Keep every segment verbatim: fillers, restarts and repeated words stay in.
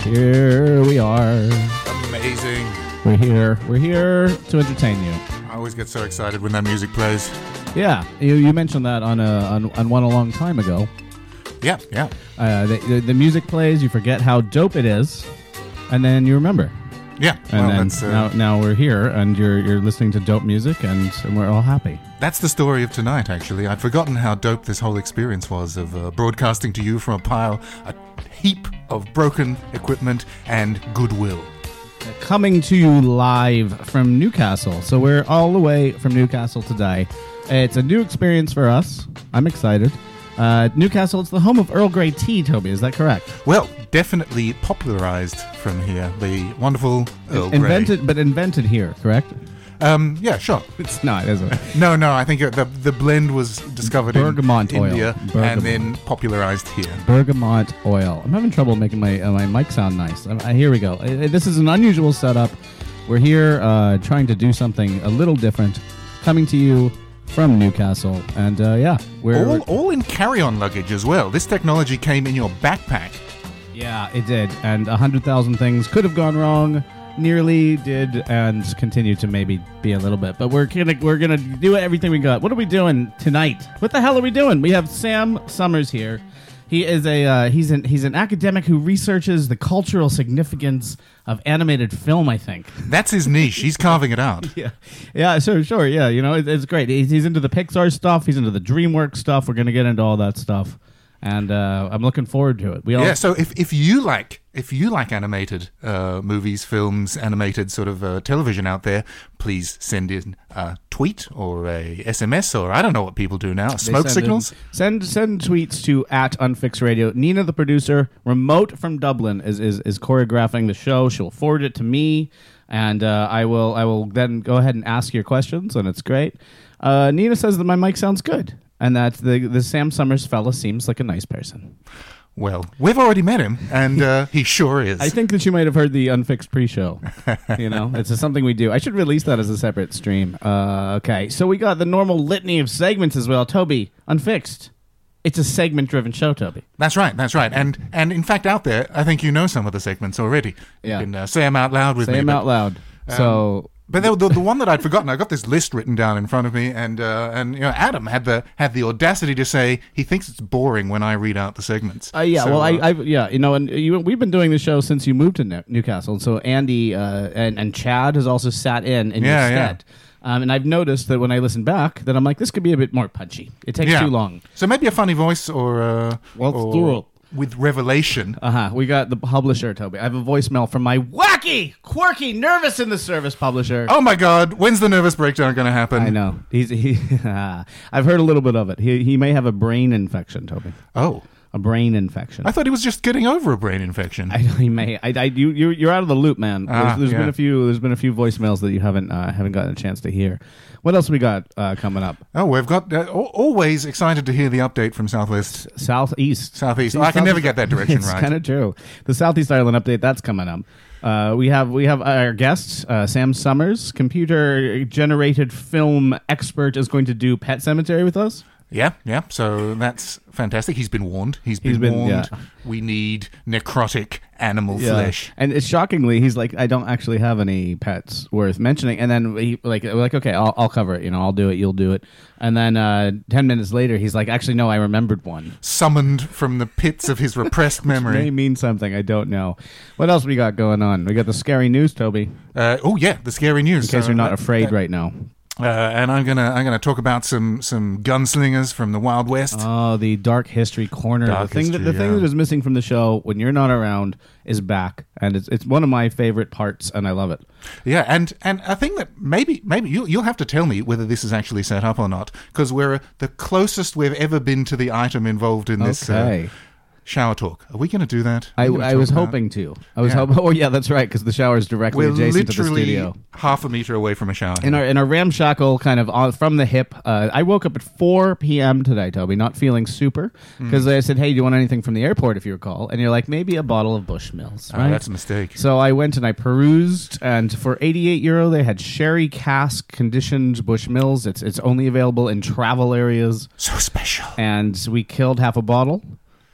Here we are. Amazing. We're here. We're here to entertain you. I always get so excited when that music plays. Yeah, you, you mentioned that on, a, on on one a long time ago. Yeah, yeah. Uh, the, the, the music plays, you forget how dope it is, and then you remember. Yeah, And well, then that's, uh, now, now we're here, and you're you're listening to dope music, and, and we're all happy. that's the story of tonight, actually. I'd forgotten how dope this whole experience was of uh, broadcasting to you from a pile, a heap of broken equipment and goodwill. Coming to you live from Newcastle. So we're all the way from Newcastle today. It's a new experience for us. I'm excited. Uh, Newcastle, it's the home of Earl Grey tea, Toby. Is that correct? Well, definitely popularized from here. The wonderful Earl Grey. Invented, but invented here, correct? Um, yeah, sure. It's not, is it? No, no, I think uh, the the blend was discovered Bergamot in oil. India Bergamot. and then popularized here. Bergamot oil. I'm having trouble making my uh, my mic sound nice. Uh, here we go. Uh, this is an unusual setup. We're here uh, trying to do something a little different. Coming to you from Newcastle, and uh, yeah, we're, All, we're all in carry-on luggage as well. This technology came in your backpack. yeah, it did, and a hundred thousand things could have gone wrong. Nearly did, and continue to maybe be a little bit. But we're gonna we're gonna do everything we got. What are we doing tonight? What the hell are we doing? We have Sam Summers here. He is a uh, he's an he's an academic who researches the cultural significance of animated film. I think. That's his niche. He's carving it out. Yeah, yeah, sure, sure. Yeah, you know, it, it's great. He's, he's into the Pixar stuff. He's into the DreamWorks stuff. We're gonna get into all that stuff, and uh, I'm looking forward to it. We all Yeah, so if, if you like if you like animated uh, movies, films, animated sort of uh, television out there, please send in a tweet or a S M S or I don't know what people do now. They Smoke send signals. in- send send tweets to at Unfixed Radio. Nina, the producer, remote from Dublin, is, is is choreographing the show. She'll forward it to me, and uh, I will I will then go ahead and ask your questions, and it's great. Uh, Nina says that my mic sounds good, and that the the Sam Summers fella seems like a nice person. Well, we've already met him, and uh, he sure is. I think that you might have heard the Unfixed pre-show. You know, it's just something we do. I should release that as a separate stream. Uh, okay, so we got the normal litany of segments as well. Toby, Unfixed. It's a segment-driven show, Toby. That's right, that's right. And and in fact, out there, I think you know some of the segments already. Yeah. You can uh, say them out loud with Say me. them but- out loud. Um, So... But the, the, the one that I'd forgotten, I got this list written down in front of me, and uh, and you know Adam had the had the audacity to say he thinks it's boring when I read out the segments. Uh, yeah, So, well, I, uh, I, yeah, you know, and you, we've been doing the show since you moved to New- Newcastle. So Andy uh, and and Chad has also sat in in Yeah, your yeah. stead. Um, and I've noticed that when I listen back, that I'm like, this could be a bit more punchy. It takes yeah. too long. So maybe a funny voice or uh, Well, let's or do it. with revelation. Uh huh. We got the publisher, Toby. I have a voicemail from my wacky, quirky, nervous in the service publisher. Oh my God! When's the nervous breakdown going to happen? I know. He's he. I've heard a little bit of it. He he may have a brain infection, Toby. Oh, A brain infection. I thought he was just getting over a brain infection. I know he may. I, I you you you're out of the loop, man. There's, Ah, there's yeah. been a few. There's been a few voicemails that you haven't uh, haven't gotten a chance to hear. What else we got uh, coming up? oh, we've got uh, al- always excited to hear the update from Southwest Southeast. Southeast. See, I can South- never get that direction it's right. kind of true. The Southeast Ireland update that's coming up. Uh, we have we have our guest uh, Sam Summers, computer generated film expert, is going to do Pet Cemetery with us. Yeah, yeah. So that's fantastic. He's been warned. He's been, He's been- warned. yeah. We need necrotic animal flesh. And it's shockingly, he's like, I don't actually have any pets worth mentioning. And then he like, we're like, okay, I'll, I'll cover it. You know, I'll do it. You'll do it. And then uh, ten minutes later, he's like, actually, no, I remembered one. Summoned from the pits of his repressed May memory. mean something. I don't know. What else we got going on? We got the scary news, Toby. Uh, oh yeah, the scary news. In case So you're not that- afraid that- right now. Uh, and I'm gonna I'm gonna talk about some some gunslingers from the Wild West. Oh, the dark history corner. Dark the thing that history, the thing yeah. that is missing from the show when you're not around is back, and it's it's one of my favorite parts, and I love it. Yeah, and and I think that maybe maybe you you'll have to tell me whether this is actually set up or not, because we're the closest we've ever been to the item involved in this. Okay. Uh, shower talk. Are we going to do that? I, Are we gonna I talk was about- hoping to. I was Yeah. hoping. Oh yeah, that's right, because the shower is directly We're adjacent to the literally studio. half a meter away from a shower. In our in our ramshackle kind of on, from the hip. Uh, I woke up at four p.m. today, Toby, not feeling super, because Mm. I said, "Hey, do you want anything from the airport?" If you recall, and you're like, "Maybe a bottle of Bushmills." Oh, Right? that's a mistake. So I went and I perused, and for eighty-eight euro, they had sherry cask conditioned Bushmills. It's it's only available in travel areas, So special. and we killed half a bottle.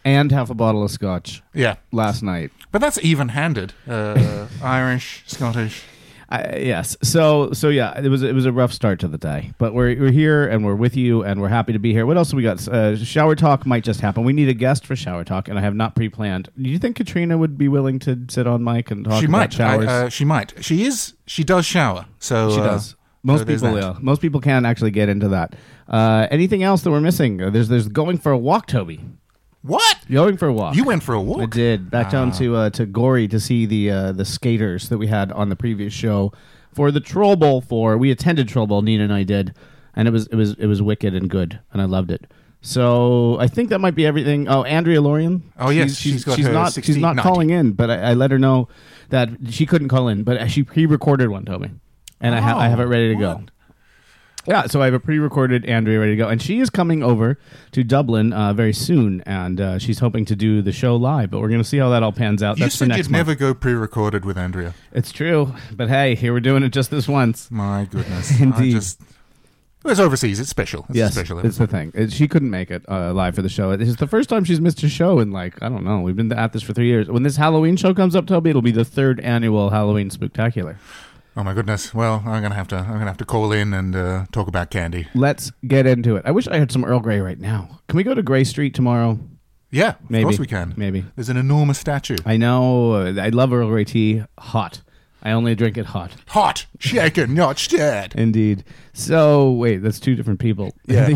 and half a bottle of scotch Yeah. last night. But that's even-handed. Uh, Irish, Scottish. I, yes. So so yeah, it was it was a rough start to the day, but we're we're here and we're with you and we're happy to be here. What else have we got? Uh, shower talk might just happen. We need a guest for shower talk, and I have not pre-planned. Do you think Katrina would be willing to sit on mic and talk She about might. showers? I, uh, she might. She is. She does shower. So she uh, does. Most so there's people, that. yeah. Most people can actually get into that. Uh, anything else that we're missing? Uh, There's there's going for a walk, Toby. What? Going for a walk. You went for a walk? I did. Back down Ah. to uh, to Gorey to see the uh, the skaters that we had on the previous show for the Troll Bowl. For we attended Troll Bowl, Nina and I did, and it was it was it was wicked and good, and I loved it. So I think that might be everything. Oh, Andrea Lorian. Oh, yes, she's, she's got she's her not sixty, she's not ninety. calling in, but I, I let her know that she couldn't call in, but she pre-recorded one, Toby, and I have I have it ready to go. What? Yeah, so I have a pre-recorded Andrea ready to go, and she is coming over to Dublin uh, very soon, and uh, she's hoping to do the show live. But we're going to see how that all pans out. You That's for said next you'd month. never go pre-recorded with Andrea. It's true, but hey, here we're doing it just this once. My goodness. Indeed. I just... It's overseas. It's special. It's Yes, a special it's the thing. It, she couldn't make it uh, live for the show. It's the first time she's missed a show in, like, I don't know. We've been at this for three years. When this Halloween show comes up, Toby, it'll be the third annual Halloween Spooktacular. Oh my goodness! Well, I'm gonna have to. I'm gonna have to call in and uh, talk about candy. Let's get into it. I wish I had some Earl Grey right now. Can we go to Grey Street tomorrow? Yeah, of Maybe. course we can. Maybe. There's an enormous statue. I know. uh, I love Earl Grey tea. Hot. I only drink it hot. Hot, shaken, not stirred. Indeed. So wait, that's two different people.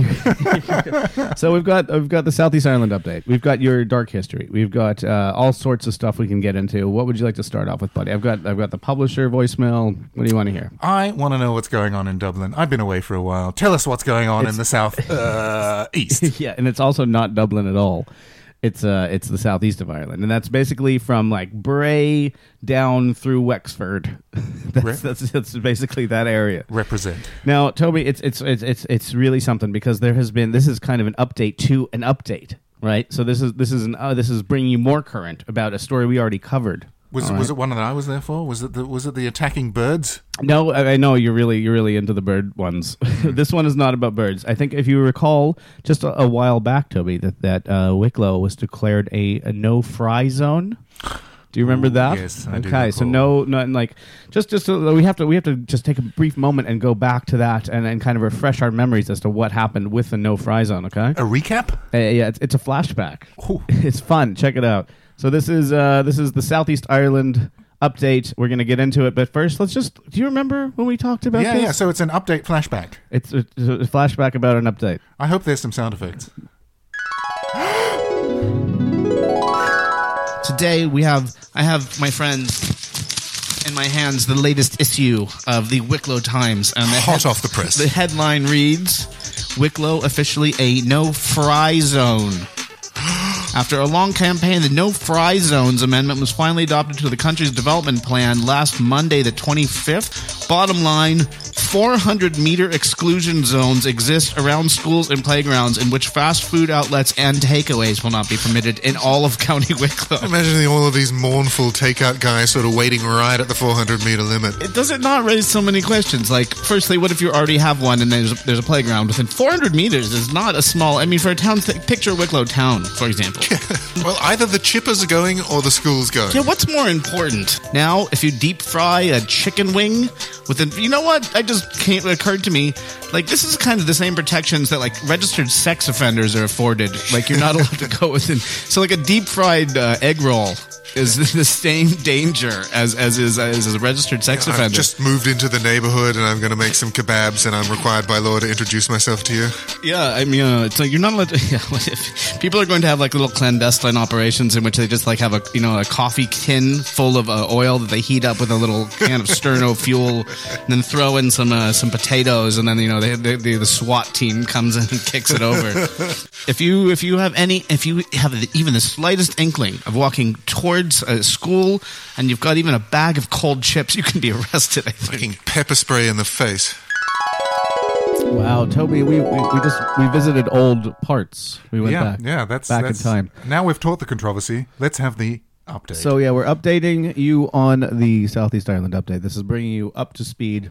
Yeah. So we've got we've got the Southeast Ireland update. We've got your dark history. We've got uh, all sorts of stuff we can get into. What would you like to start off with, buddy? I've got I've got the publisher voicemail. What do you want to hear? I want to know what's going on in Dublin. I've been away for a while. Tell us what's going on It's- in the south uh, east. Yeah, and it's also not Dublin at all. It's uh, it's the southeast of Ireland, and that's basically from like Bray down through Wexford. that's, Re- that's that's basically that area. Represent. Now, Toby, it's it's it's it's it's really something because there has been this is kind of an update to an update, right? So this is this is an uh, this is bringing you more current about a story we already covered. Was All was right. it one that I was there for? Was it the was it the attacking birds? No, I I know you're really you're really into the bird ones. This one is not about birds. I think if you recall, just a, a while back, Toby, that that uh, Wicklow was declared a, a no fry zone. Do you remember Ooh, that? yes, I do Okay, so recall. no, not like just just so we have to we have to just take a brief moment and go back to that and, and kind of refresh our memories as to what happened with the no fry zone. Okay. A recap? Uh, yeah, it's, it's a flashback. Ooh. It's fun. Check it out. So this is uh, this is the Southeast Ireland update. We're going to get into it, but first, let's just. Do you remember when we talked about Yeah, this? yeah. So it's an update flashback. It's a, it's a flashback about an update. I hope there's some sound effects. Today we have I have my friends in my hands the latest issue of the Wicklow Times, and the Hot off the press. The headline reads: Wicklow officially a no fry zone. After a long campaign, the No Fry Zones amendment was finally adopted to the country's development plan last Monday, the twenty-fifth. Bottom line, four hundred meter exclusion zones exist around schools and playgrounds in which fast food outlets and takeaways will not be permitted in all of County Wicklow. Imagining all of these mournful takeout guys sort of waiting right at the four hundred meter limit. It does it not raise so many questions? Like, firstly, what if you already have one and there's a, there's a playground within four hundred meters? Is not a small. I mean, for a town, th- picture Wicklow town, for example. Well, either the chippers are going or the school's going. Yeah, what's more important? Now, if you deep fry a chicken wing within, you know what? I just came, it occurred to me, like, this is kind of the same protections that, like, registered sex offenders are afforded. Like, you're not allowed to go within. So, like, a deep fried uh, egg roll is the same danger as as is as a registered sex I've offender. just moved into the neighborhood and I'm going to make some kebabs and I'm required by law to introduce myself to you. Yeah, I mean, uh, it's like you're not allowed to. Yeah, what if people are going to have like little clandestine operations in which they just like have a you know a coffee tin full of uh, oil that they heat up with a little can of sterno fuel, and then throw in some uh, some potatoes, and then you know they, they, they, the SWAT team comes in and kicks it over. If you if you have any if you have the, even the slightest inkling of walking towards a school and you've got even a bag of cold chips, you can be arrested. I think. Fucking pepper spray in the face. Wow, Toby, we, we, we just we visited old parts. We went yeah, back. yeah. That's back that's, in time. Now we've taught the controversy. Let's have the update. So yeah, we're updating you on the Southeast Ireland update. This is bringing you up to speed,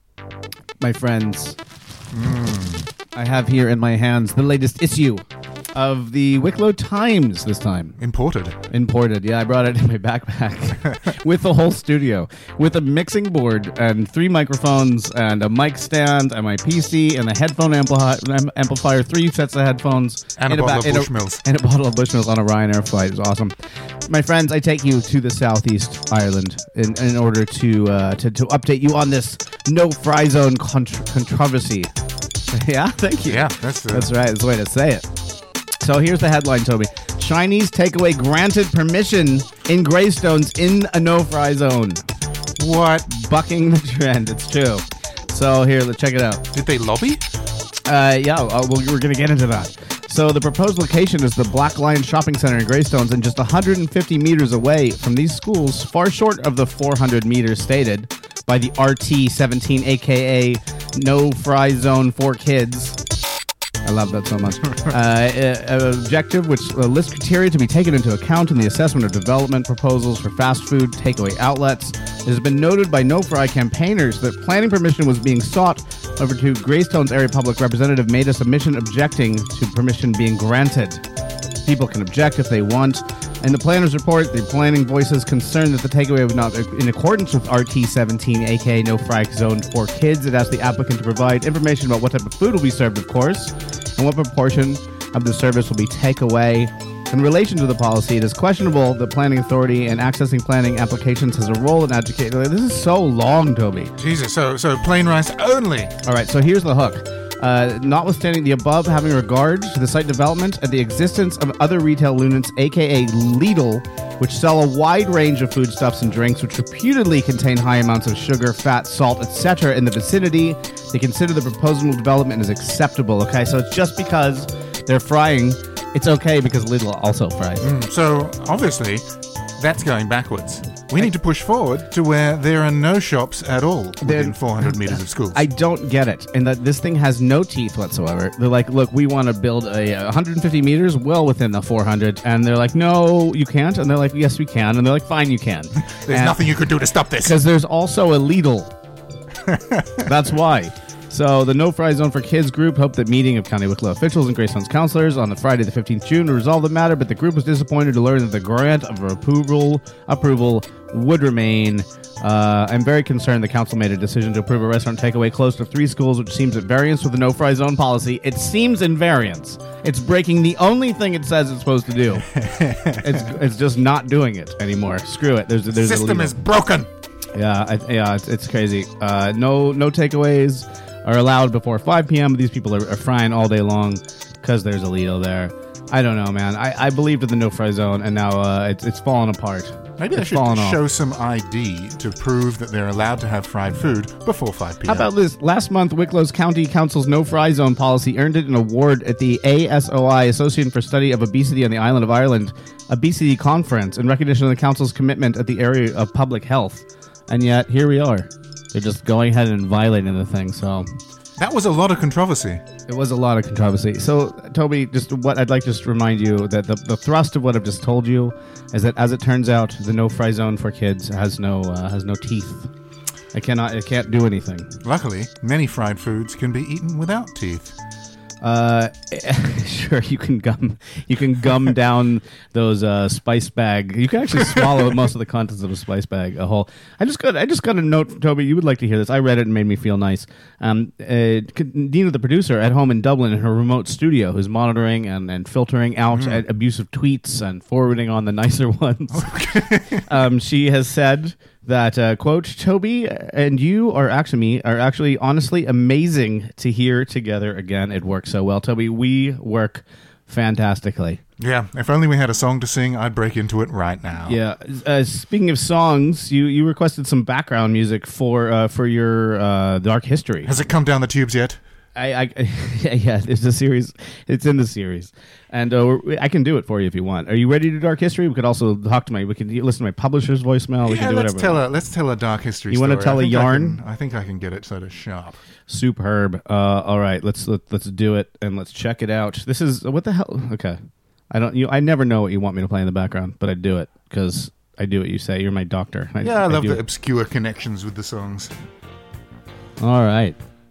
my friends. I have here in my hands the latest issue of the Wicklow Times this time. Imported. Imported. Yeah, I brought it in my backpack with the whole studio, with a mixing board and three microphones and a mic stand and my P C and a headphone ampli- amplifier, three sets of headphones. And a in bottle of in Bushmills. And a bottle of Bushmills on a Ryanair flight. It was awesome. My friends, I take you to the southeast Ireland in, in order to, uh, to to update you on this no-fry zone contr- controversy. Yeah, thank you. Yeah, that's the... That's right. That's the way to say it. So here's the headline, Toby. Chinese takeaway granted permission in Greystones in a no-fry zone. What? Bucking the trend. It's true. So here, let's check it out. Did they lobby? Uh, yeah, uh, well, we're going to get into that. So the proposed location is the Black Lion Shopping Center in Greystones, and just one hundred fifty meters away from these schools, far short of the four hundred meters stated by the R T seventeen, a k a. No Fry Zone for Kids. I love that so much. uh, uh, objective, which uh, lists criteria to be taken into account in the assessment of development proposals for fast food takeaway outlets. It has been noted by No Fry campaigners that planning permission was being sought over to Greystones area public representative made a submission objecting to permission being granted. People can object if they want. In the planner's report, the planning voices concerned that the takeaway was not in accordance with R T seventeen, aka No Fry Zone for Kids. It asked the applicant to provide information about what type of food will be served, of course, and what proportion of the service will be takeaway. In relation to the policy, it is questionable that planning authority and accessing planning applications has a role in educating. This is so long, Toby. Jesus, so so plain rice only. All right, so here's the hook. Uh, notwithstanding the above, having regard to the site development and the existence of other retail units, aka Lidl, which sell a wide range of foodstuffs and drinks which reputedly contain high amounts of sugar, fat, salt, et cetera in the vicinity, they consider the proposed development as acceptable. Okay, so it's just because they're frying, it's okay because Lidl also fries. Mm, so obviously, that's going backwards. We need to push forward to where there are no shops at all within four hundred meters of schools. I don't get it. And that this thing has no teeth whatsoever. They're like, look, we want to build a one hundred fifty meters well within the four hundred. And they're like, no, you can't. And they're like, yes, we can. And they're like, fine, you can. There's and nothing you could do to stop this. Because there's also a Lidl. That's why. So the No Fry Zone for Kids group hoped that meeting of County Wicklow officials and Greystones councillors on the Friday the fifteenth of June to resolve the matter, but the group was disappointed to learn that the grant of approval approval would remain. Uh, I'm very concerned the council made a decision to approve a restaurant takeaway close to three schools, which seems at variance with the No Fry Zone policy. It seems in variance. It's breaking the only thing it says it's supposed to do. it's it's just not doing it anymore. Screw it. There's there's the system a is broken. Yeah, I, yeah, it's, it's crazy. Uh, no no takeaways are allowed before five p.m. These people are, are frying all day long because there's a Lidl there. I don't know, man. I, I believed in the no-fry zone, and now uh, it's it's falling apart. Maybe they it's should falling show off. some I D to prove that they're allowed to have fried food before five p.m. How about this? Last month, Wicklow's County Council's no-fry zone policy earned it an award at the A S O I, Association for Study of Obesity on the Island of Ireland, Obesity Conference, in recognition of the Council's commitment at the area of public health. And yet, here we are. They're just going ahead and violating the thing, so... That was a lot of controversy. It was a lot of controversy. So, Toby, just what I'd like to just remind you that the, the thrust of what I've just told you is that, as it turns out, the no-fry zone for kids has no uh, has no teeth. It cannot. It can't do anything. Luckily, many fried foods can be eaten without teeth. Uh, sure, you can gum you can gum down those uh, spice bag. You can actually swallow most of the contents of a spice bag a whole. I just got I just got a note, Toby. You would like to hear this. I read it and made me feel nice. Um, uh, Dina, the producer, at home in Dublin in her remote studio, who's monitoring and, and filtering out mm. abusive tweets and forwarding on the nicer ones. Okay. um, she has said that, uh, quote, Toby and you are actually me are actually honestly amazing to hear together again. It works so well, Toby. We work fantastically. Yeah, if only we had a song to sing, I'd break into it right now. Yeah. Uh, speaking of songs, you, you requested some background music for uh, for your uh, Dark History. Has it come down the tubes yet? I, I yeah, it's a series. It's in the series, and uh, I can do it for you if you want. Are you ready to do Dark History? We could also talk to my. We can listen to my publisher's voicemail. We yeah, can do let's whatever. Tell a, let's tell a Dark History. You story. want to tell I a yarn? I, can, I think I can get it sort of sharp. Superb. Uh, all right, let's let, let's do it and let's check it out. This is what the hell? Okay, I don't. You. I never know what you want me to play in the background, but I do it because I do what you say. You're my doctor. I, yeah, I, I love the it. obscure connections with the songs. All right.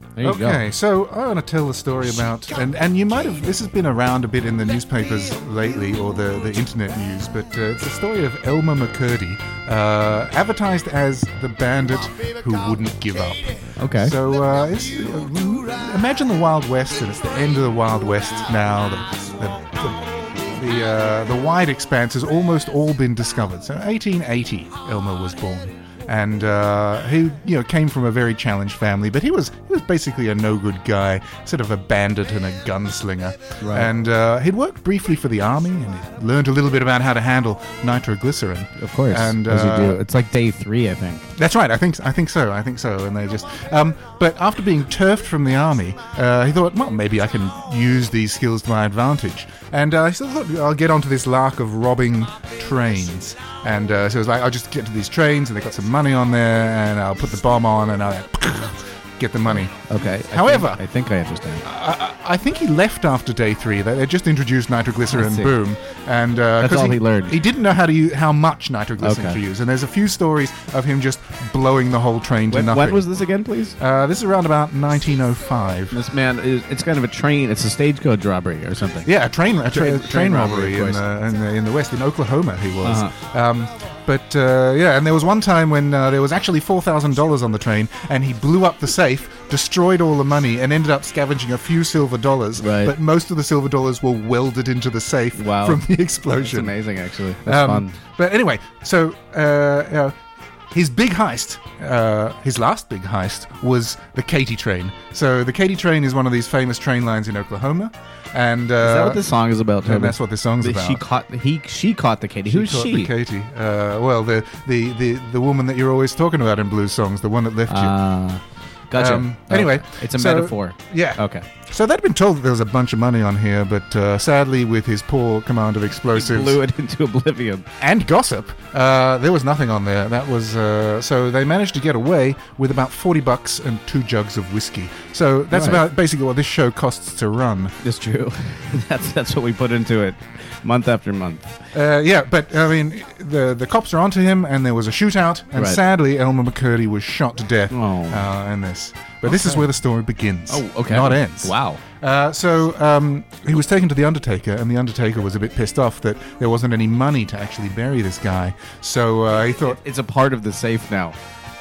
There you Okay, go. so I want to tell the story about, and, and you might have, this has been around a bit in the newspapers lately, or the, the internet news, but uh, it's the story of Elmer McCurdy, uh, advertised as the bandit who wouldn't give up. Okay. So uh, it's, uh, imagine the Wild West, and it's the end of the Wild West now. The, the, the, the, uh, the wide expanse has almost all been discovered. So eighteen eighty, Elmer was born. And uh, he, you know, came from a very challenged family, but he was he was basically a no good guy, sort of a bandit and a gunslinger. Right. And uh, he'd worked briefly for the army, and he learned a little bit about how to handle nitroglycerin. Of course, and as uh, you do. It's like day three, I think. That's right. I think I think so. I think so. And they just. Um, but after being turfed from the army, uh, he thought, well, maybe I can use these skills to my advantage. And uh, so I thought I'll get onto this lark of robbing trains. And uh, so it was like, I'll just get to these trains, and they got some money on there, and I'll put the bomb on, and I'll get the money. Okay. I However- think, I think I understand. I, I think he left after day three. They, they just introduced I nitroglycerin, see. boom, and uh, That's 'cause all he learned. He didn't know how to use, how much nitroglycerin Okay. to use, and there's a few stories of him just blowing the whole train to When, nothing. when was this again, please? Uh, this is around about nineteen oh five. This man is. It's kind of a train. It's a stagecoach robbery or something. Yeah, a train, a tra- Train- train, train robbery, robbery of in, course. uh, in, the, in the West, in Oklahoma, he was. Uh-huh. Um, but uh, yeah, and there was one time when uh, there was actually four thousand dollars on the train, and he blew up the safe, destroyed all the money, and ended up scavenging a few silver dollars. Right. But most of the silver dollars were welded into the safe Wow. from the It's explosion. amazing, actually. That's Um, fun. But anyway, so uh, you know, his big heist, uh, his last big heist, was the Katy train. So the Katy train is one of these famous train lines in Oklahoma, and uh, Is that what this song is about? and Toby? that's what this song's The- about. She caught. He. She caught the Katy. Who's caught she? The Katy. Uh, well, the, the the the woman that you're always talking about in blues songs, the one that left you. Ah, gotcha. Um, anyway, Okay. it's a so- metaphor. Yeah. Okay. So they'd been told that there was a bunch of money on here, but uh, sadly, with his poor command of explosives Blew it into oblivion. and gossip, uh, there was nothing on there. That was uh, so they managed to get away with about forty bucks and two jugs of whiskey. So that's Right. about basically what this show costs to run. It's true. that's that's what we put into it, month after month. Uh, yeah, but I mean, the the cops are onto him, and there was a shootout, and Right. sadly, Elmer McCurdy was shot to death Oh. uh, in this. But this is where the story begins. Oh, okay. Not ends. Wow. Uh, so um, he was taken to the Undertaker, and the Undertaker was a bit pissed off that there wasn't any money to actually bury this guy. So uh, he thought, It's a part of the safe now.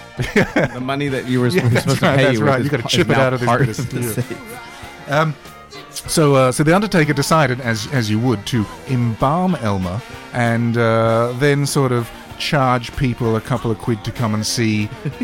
the money that you were, Yeah, were that's supposed right, to pay that's you with right. is You gotta pa- chip is it now out of this part bit of the steel. safe. um, so uh, so the Undertaker decided, as as you would, to embalm Elmer, and uh, then sort of charge people a couple of quid to come and see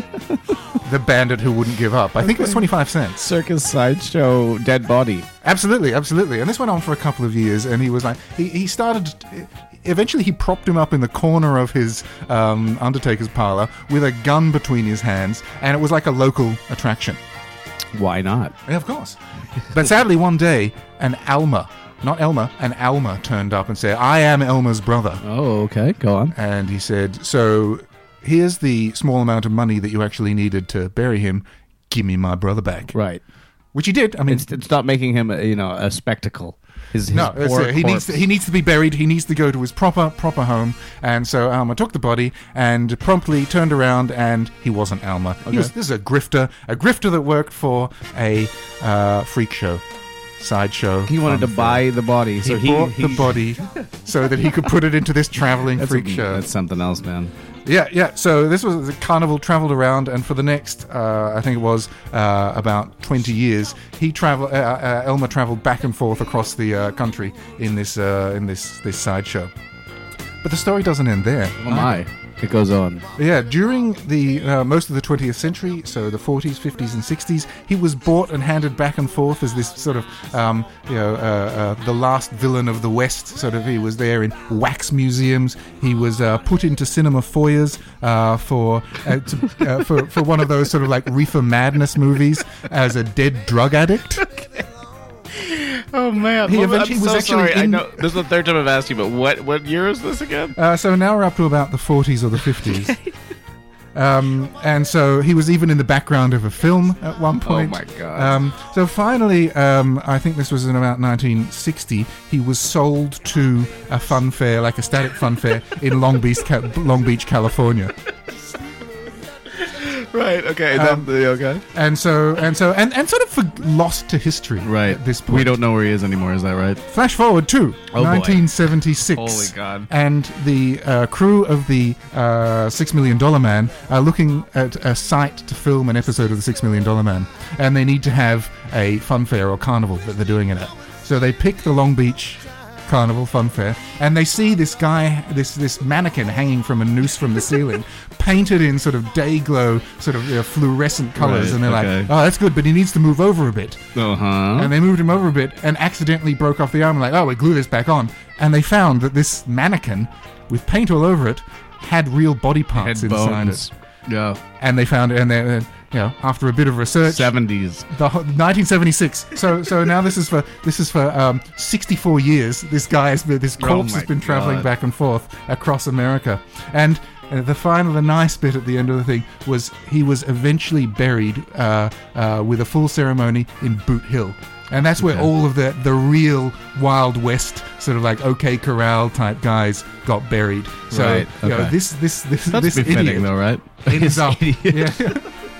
the bandit who wouldn't give up. I think it was twenty-five cents. Circus sideshow dead body. Absolutely, absolutely. And this went on for a couple of years, and he was like, he, he started, eventually he propped him up in the corner of his um, Undertaker's parlor with a gun between his hands, and it was like a local attraction. Why not? Yeah, of course. But sadly, one day, an Alma, not Elmer, an Alma turned up and said, I am Elmer's brother. Oh, okay. Go on. And he said, so here's the small amount of money that you actually needed to bury him. Give me my brother back. Right. Which he did. I mean, It's, it's not making him, a, you know, a spectacle. His, his no, it's, poor uh, he needs corpse. to, he needs to be buried. He needs to go to his proper proper home. And so Alma took the body and promptly turned around, and he wasn't Alma. He Okay. was, this is a grifter, a grifter that worked for a uh, freak show, sideshow. He wanted to fun buy fair. the body, so he, he, bought he the body so that he could put it into this traveling That's, freak a- show. that's something else, man. Yeah, yeah. So this was the carnival traveled around, and for the next, uh, I think it was uh, about twenty years, he traveled. Uh, uh, Elmer traveled back and forth across the uh, country in this uh, in this this sideshow. But the story doesn't end there. Oh my. It goes on. Yeah, during the uh, most of the twentieth century, so the forties, fifties, and sixties, he was bought and handed back and forth as this sort of, um, you know, uh, uh, the last villain of the West. Sort of, he was there in wax museums. He was uh, put into cinema foyers uh, for, uh, to, uh, for for one of those sort of like reefer madness movies as a dead drug addict. Oh man, He eventually was actually in- this is the third time I've asked you, but what what year is this again? Uh, so now we're up to about the forties or the fifties. Um, and so he was even in the background of a film at one point. my God. Um, so finally, um, I think this was in about nineteen sixty, he was sold to a fun fair, like a static fun fair, in Long Beach, Ca- Long Beach, California. Right. Okay. Um, then, okay. And so and so and, and sort of for, lost to history. Right. At this point, We don't know where he is anymore. Is that right? Flash forward to Oh, boy. nineteen seventy-six. Holy God. And the uh, crew of the uh, Six Million Dollar Man are looking at a site to film an episode of the Six Million Dollar Man, and they need to have a fun fair or carnival that they're doing it at. So they pick the Long Beach Carnival Fun Fair, and they see this guy, this this mannequin hanging from a noose from the ceiling, painted in sort of day glow, sort of you know, fluorescent colors, Right, and they're okay. like, "Oh, that's good, but he needs to move over a bit." Uh huh. And they moved him over a bit and accidentally broke off the arm. Like, oh, we glue this back on. And they found that this mannequin, with paint all over it, had real body parts Head inside bones. it. Yeah. And they found it, and they, uh, you know, after a bit of research, Seventies. the whole- nineteen seventy-six. So, so now this is for this is for um, sixty-four years. This guy has been, this Oh corpse my has been traveling God. back and forth across America. And uh, the final, the nice bit at the end of the thing was he was eventually buried uh, uh, with a full ceremony in Boot Hill. And that's where Okay. all of the, the real Wild West sort of like OK Corral type guys got buried. So Right, you know, okay. this this this That's this befitting, idiot though, right? ends up, Idiot. yeah,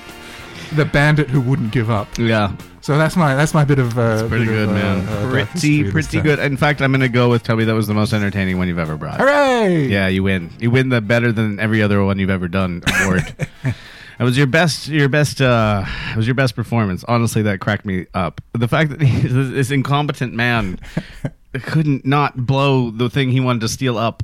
the bandit who wouldn't give up. Yeah. So that's my that's my bit of uh, It's pretty bit good, of, uh, man. uh, pretty, history this pretty time. good. In fact, I'm gonna go with Toby. That was the most entertaining one you've ever brought. Hooray! Yeah, you win. You win the better than every other one you've ever done award. It was your best. Your best. Uh, it was your best performance. Honestly, that cracked me up. The fact that he, this incompetent man couldn't not blow the thing he wanted to steal up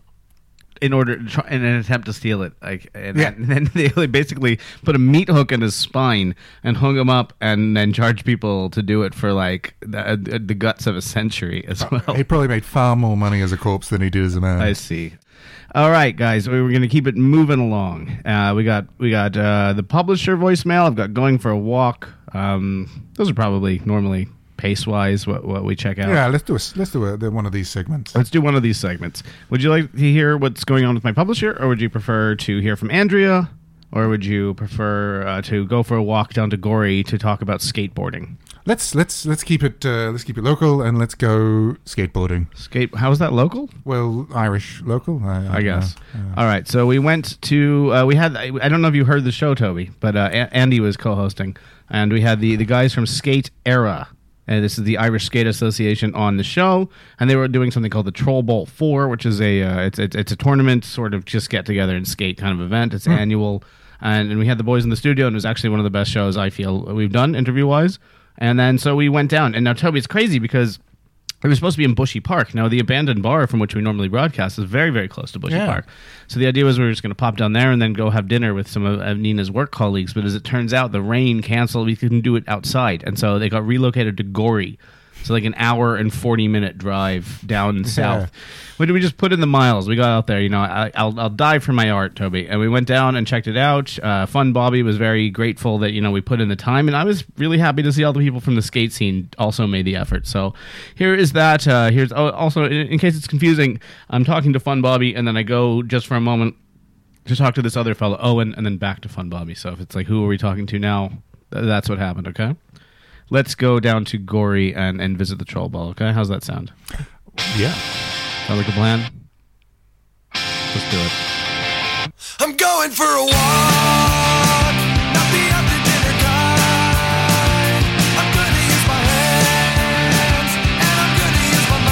in order to try, in an attempt to steal it. Like, and, Yeah. then, and then they basically put a meat hook in his spine and hung him up, and then charged people to do it for like the, the guts of a century as well. He probably made far more money as a corpse than he did as a man. I see. All right, guys, we we're going to keep it moving along. Uh, we got we got uh, the publisher voicemail. I've got going for a walk. Um, those are probably normally pace wise what what we check out. Yeah, let's do a, let's do a, one of these segments. Let's do one of these segments. Would you like to hear what's going on with my publisher, or would you prefer to hear from Andrea, or would you prefer uh, to go for a walk down to Gorey to talk about skateboarding? Let's let's let's keep it uh, let's keep it local and let's go skateboarding. Skate? How is that local? Well, Irish local, I, I, I guess. don't know. All right. So we went to, uh, we had, I I don't know if you heard the show, Toby, but uh, A- Andy was co-hosting, and we had the, the guys from Skate Era. And this is the Irish Skate Association on the show, and they were doing something called the Troll Bowl Four, which is a uh, it's, it's it's a tournament, sort of just get together and skate kind of event. It's annual, and, and we had the boys in the studio, and it was actually one of the best shows I feel we've done interview wise. And then so we went down, and now Toby, it's crazy because it was supposed to be in Bushy Park. Now, the abandoned bar from which we normally broadcast is very, very close to Bushy Yeah. Park. So the idea was we were just going to pop down there and then go have dinner with some of of Nina's work colleagues. But as it turns out, the rain canceled. We couldn't do it outside. And so they got relocated to Gorey. So like an hour and forty minute drive down south. What did we just put in the miles? We got out there, you know, I, I'll, I'll die for my art, Toby. And we went down and checked it out. Uh, Fun Bobby was very grateful that, you know, we put in the time. And I was really happy to see all the people from the skate scene also made the effort. So here is that. Uh, here's oh, also, in, in case it's confusing, I'm talking to Fun Bobby and then I go just for a moment to talk to this other fellow, Owen, and then back to Fun Bobby. So if it's like, who are we talking to now? Th- that's what happened, okay? Let's go down to Gorey and, and visit the Troll Ball, okay? How's that sound? Yeah. Sound like a plan? Let's do it. I'm going for a walk, not the after dinner kind. I'm gonna use my hands, and I'm gonna use my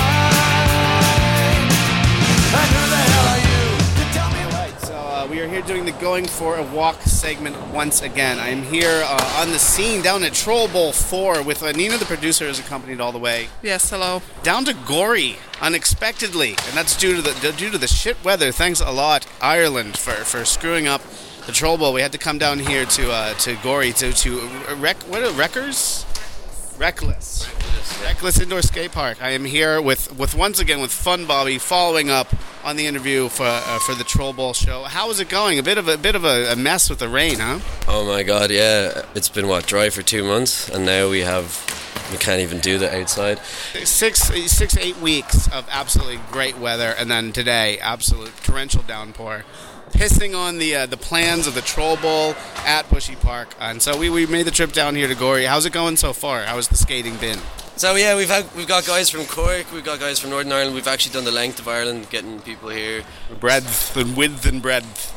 mind. And who the hell are you to tell me what? So uh, we are here doing the Going for a Walk segment once again. I am here uh, on the scene down at Troll Bowl four with uh, Nina, the producer, is accompanied all the way. Yes, hello. Down to Gorey, unexpectedly, and that's due to the due to the shit weather. Thanks a lot, Ireland, for, for screwing up the Troll Bowl. We had to come down here to uh, to Gorey to to uh, rec what are wreckers? Reckless. Reckless Indoor Skate Park. I am here with, with once again with Fun Bobby, following up on the interview for uh, for the Troll Bowl show. How is it going? A bit of a bit of a, a mess with the rain, huh? Oh my god, yeah. It's been, what, dry for two months, and now we have, we can't even do the outside. Six six eight weeks of absolutely great weather, and then today, absolute torrential downpour, pissing on the uh, the plans of the Troll Bowl at Bushy Park. And so we, we made the trip down here to Gorey. How's it going so far? How has the skating been? So yeah, we've had, we've got guys from Cork, we've got guys from Northern Ireland, we've actually done the length of Ireland, getting people here. Breadth and width and breadth.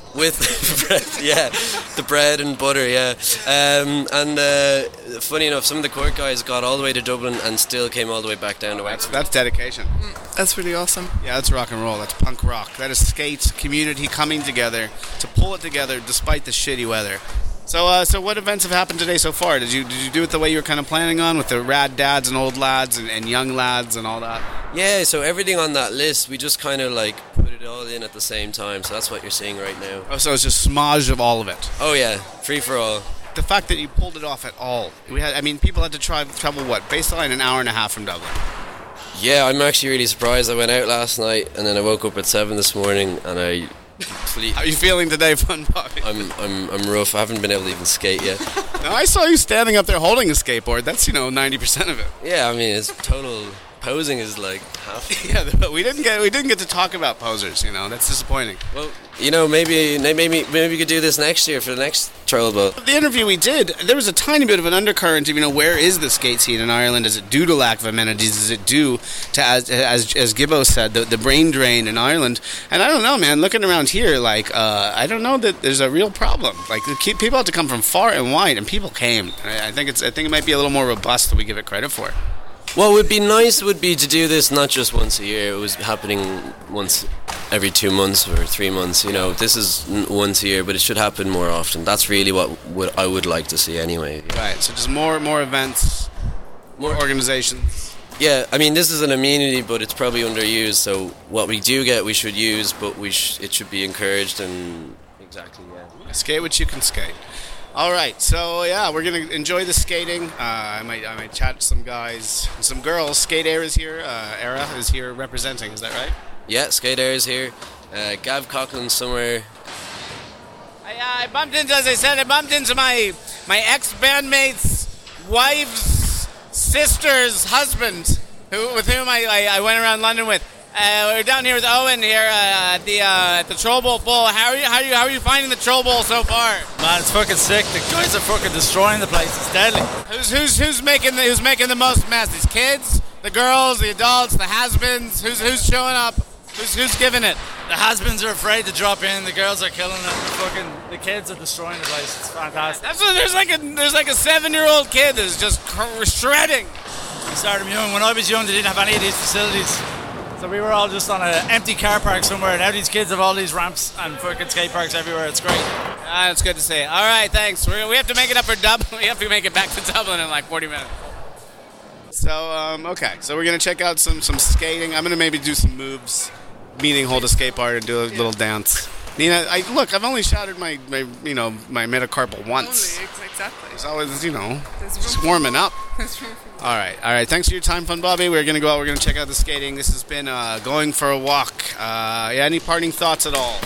With bread, yeah, the bread and butter, yeah. Um, and uh, funny enough, some of the Cork guys got all the way to Dublin and still came all the way back down to That's, Wexford. that's dedication. That's really awesome. Yeah, that's rock and roll. That's punk rock. That is skate community coming together to pull it together despite the shitty weather. So, uh, so what events have happened today so far? Did you did you do it the way you were kind of planning on, with the rad dads and old lads and, and young lads and all that? Yeah, so everything on that list, we just kind of like put it all in at the same time. So that's what you're seeing right now. Oh, so it's just smudge of all of it. Oh yeah, free for all. The fact that you pulled it off at all. We had, I mean, people had to try travel what baseline an hour and a half from Dublin. Yeah, I'm actually really surprised. I went out last night and then I woke up at seven this morning and I. Complete, How are you feeling today, Fun Bobby? I'm I'm I'm rough. I haven't been able to even skate yet. Now, I saw you standing up there holding a skateboard. That's, you know, ninety percent of it. Yeah, I mean, it's total posing is like half. Yeah, but we didn't get we didn't get to talk about posers. You know, that's disappointing. Well, you know, maybe maybe maybe we could do this next year for the next Troll Bowl. The interview we did, there was a tiny bit of an undercurrent of, you know, where is the skate scene in Ireland? Is it due to lack of amenities? Is it due to, as as, as Gibbo said, the, the brain drain in Ireland? And I don't know, man. Looking around here, like, uh, I don't know that there's a real problem. Like, the key- people have to come from far and wide, and people came. I, I think it's I think it might be a little more robust than we give it credit for. What would be nice would be to do this not just once a year. It was happening once every two months or three months. You know, this is n- once a year, but it should happen more often. That's really what would I would like to see anyway. Right. So just more more events, more organizations. Yeah, I mean, this is an amenity, but it's probably underused. So what we do get, we should use, but we sh- it should be encouraged and exactly, yeah. Skate what you can skate. All right, so yeah, we're gonna enjoy the skating. Uh, I might, I might chat to some guys, and some girls. Skate Air is here. Uh, Era is here representing. Is that right? Yeah, Skate Air is here. Uh, Gav Coughlin's somewhere. I, I bumped into, as I said, I bumped into my my ex bandmate's wife's sister's husband, who with whom I, I, I went around London with. Uh, we're down here with Owen here uh, at the uh, at the Troll Bowl Bowl. How are you? How are you? How are you finding the Troll Bowl so far? Man, it's fucking sick. The guys are fucking destroying the place. It's deadly. Who's who's who's making the who's making the most mess? These kids, the girls, the adults, the has-beens. Who's who's showing up? Who's who's giving it? The has-beens are afraid to drop in. The girls are killing it. The fucking the kids are destroying the place. It's fantastic. That's what, there's like a there's like a seven-year-old kid that's just cr- shredding. We started young. When I was young, they didn't have any of these facilities. So we were all just on an empty car park somewhere. Now these kids have all these ramps and fucking skate parks everywhere. It's great. Ah, that's good to see. All right, thanks. We're, we have to make it up for Dublin. We have to make it back to Dublin in like forty minutes. So, um, okay. So we're going to check out some, some skating. I'm going to maybe do some moves, meaning hold a skateboard and do a little dance. Nina, I, look, I've only shattered my, my you know, my metacarpal once. Only, exactly. It's always, you know, There's just room for- warming up. There's room for- All right, all right. Thanks for your time, Fun Bobby. We're gonna go out. We're gonna check out the skating. This has been uh, going for a walk. Uh, yeah, any parting thoughts at all?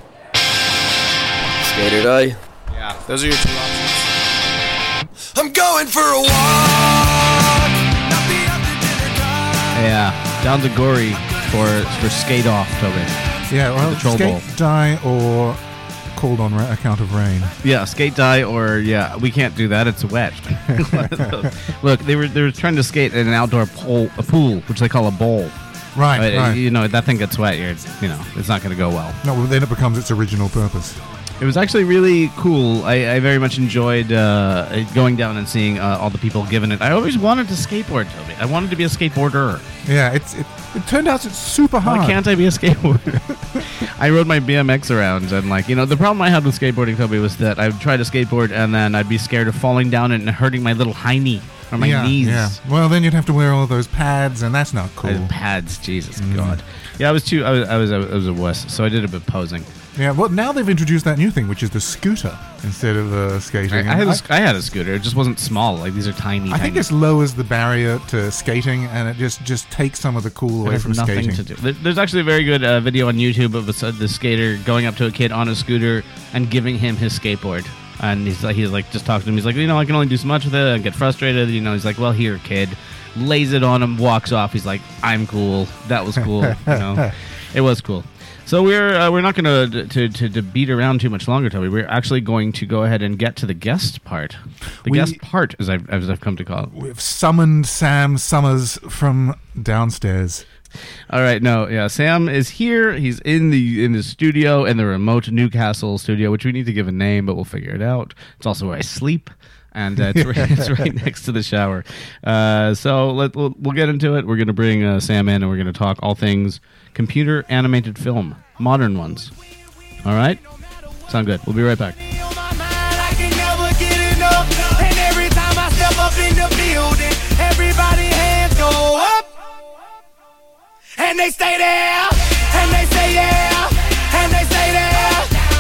Skate or die. Yeah, those are your two options. I'm going for a walk. Not the after dinner kind. Yeah, down to Gory for for skate off, Toby. Yeah, well, The Troll skate, Bowl. die, or called on ra- account of rain. Yeah, skate die or yeah, we can't do that. It's wet. Look, they were they were trying to skate in an outdoor pool, a pool, which they call a bowl. Right, But, uh, right. You know that thing gets wet. You're, you know, it's not going to go well. No, well, then it becomes its original purpose. It was actually really cool. I, I very much enjoyed uh, going down and seeing uh, all the people giving it. I always wanted to skateboard, Toby. I wanted to be a skateboarder. Yeah, it's it, it turned out it's super hard. Why can't I be a skateboarder? I rode my B M X around, and like you know, the problem I had with skateboarding, Toby, was that I would try to skateboard, and then I'd be scared of falling down and hurting my little hiney or my yeah, knees. Yeah. Well, then you'd have to wear all those pads, and that's not cool. I had pads, Jesus God. Yeah, I was too. I was. I was. I was a wuss, so I did a bit of posing. Yeah. Well, now they've introduced that new thing, which is the scooter instead of the skating. I, I had. And A, sc- I had a scooter. It just wasn't small. Like these are tiny. I tiny. think this lowers the barrier to skating, and it just, just takes some of the cool It away has from nothing skating. to do. There- There's actually a very good uh, video on YouTube of a, the skater going up to a kid on a scooter and giving him his skateboard. And he's like, he's like, just talking to him. He's like, you know, I can only do so much with it. I get frustrated. You know, he's like, well, here, kid. Lays it on him, walks off. He's like, I'm cool. That was cool. You know, it was cool. So we're uh, we're not going to to to beat around too much longer, Toby. We're actually going to go ahead and get to the guest part. The We- guest part, as I've as I've come to call it. We've summoned Sam Summers from downstairs. All right, no, yeah. Sam is here. He's in the in the studio, in the remote Newcastle studio, which we need to give a name, but we'll figure it out. It's also where I sleep, and uh, it's, right, it's right next to the shower. Uh, so let, we'll, we'll get into it. We're going to bring uh, Sam in, and we're going to talk all things computer animated film, modern ones. All right? Sound good. We'll be right back. I can never get enough. And every time I step up in the building, everybody hands go up. And they stay there. And they say yeah. And they say there.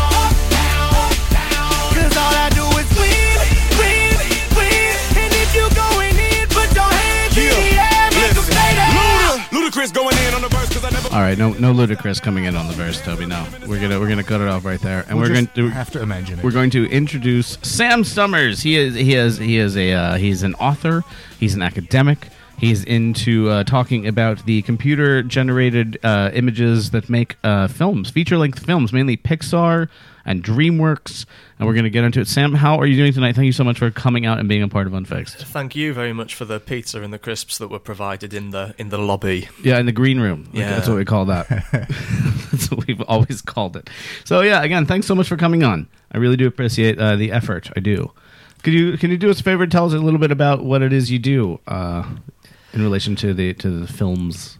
Cause all I do is win, win, win. And if you going in, put your hands in the air. Make them stay there. Ludacris going in on the verse cause I never. All right, no, no Ludacris coming in on the verse, Toby. No, we're gonna we're gonna cut it off right there, and We'll we're just going to have to imagine it. We're going to introduce Sam Summers. He is he is he is a uh, he's an author. He's an academic. He's into uh, talking about the computer-generated uh, images that make uh, films, feature-length films, mainly Pixar and DreamWorks. And we're going to get into it. Sam, how are you doing tonight? Thank you so much for coming out and being a part of Unfixed. Thank you very much for the pizza and the crisps that were provided in the in the lobby. Yeah, in the green room. Yeah. That's what we call that. That's what we've always called it. So yeah, again, thanks so much for coming on. I really do appreciate uh, the effort. I do. Could you can you do us a favor and tell us a little bit about what it is you do uh, in relation to the to the films?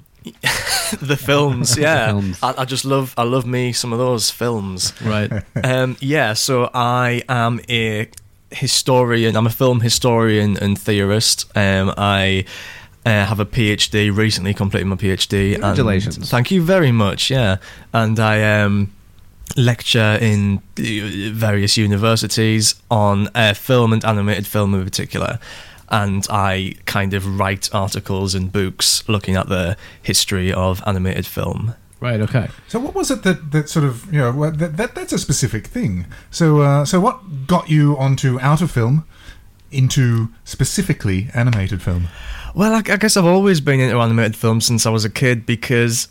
The films, yeah. The films. I, I just love I love me some of those films. Right. Um, yeah, so I am a historian. I'm a film historian and theorist. Um, I uh, have a PhD, recently completed my PhD. Congratulations. And thank you very much, yeah. And I um, lecture in various universities on uh, film and animated film in particular. And I kind of write articles and books looking at the history of animated film. Right. Okay. So what was it that, that sort of, you know, well, that, that that's a specific thing. So uh, so what got you onto out of film into specifically animated film? Well, I, I guess I've always been into animated film since I was a kid because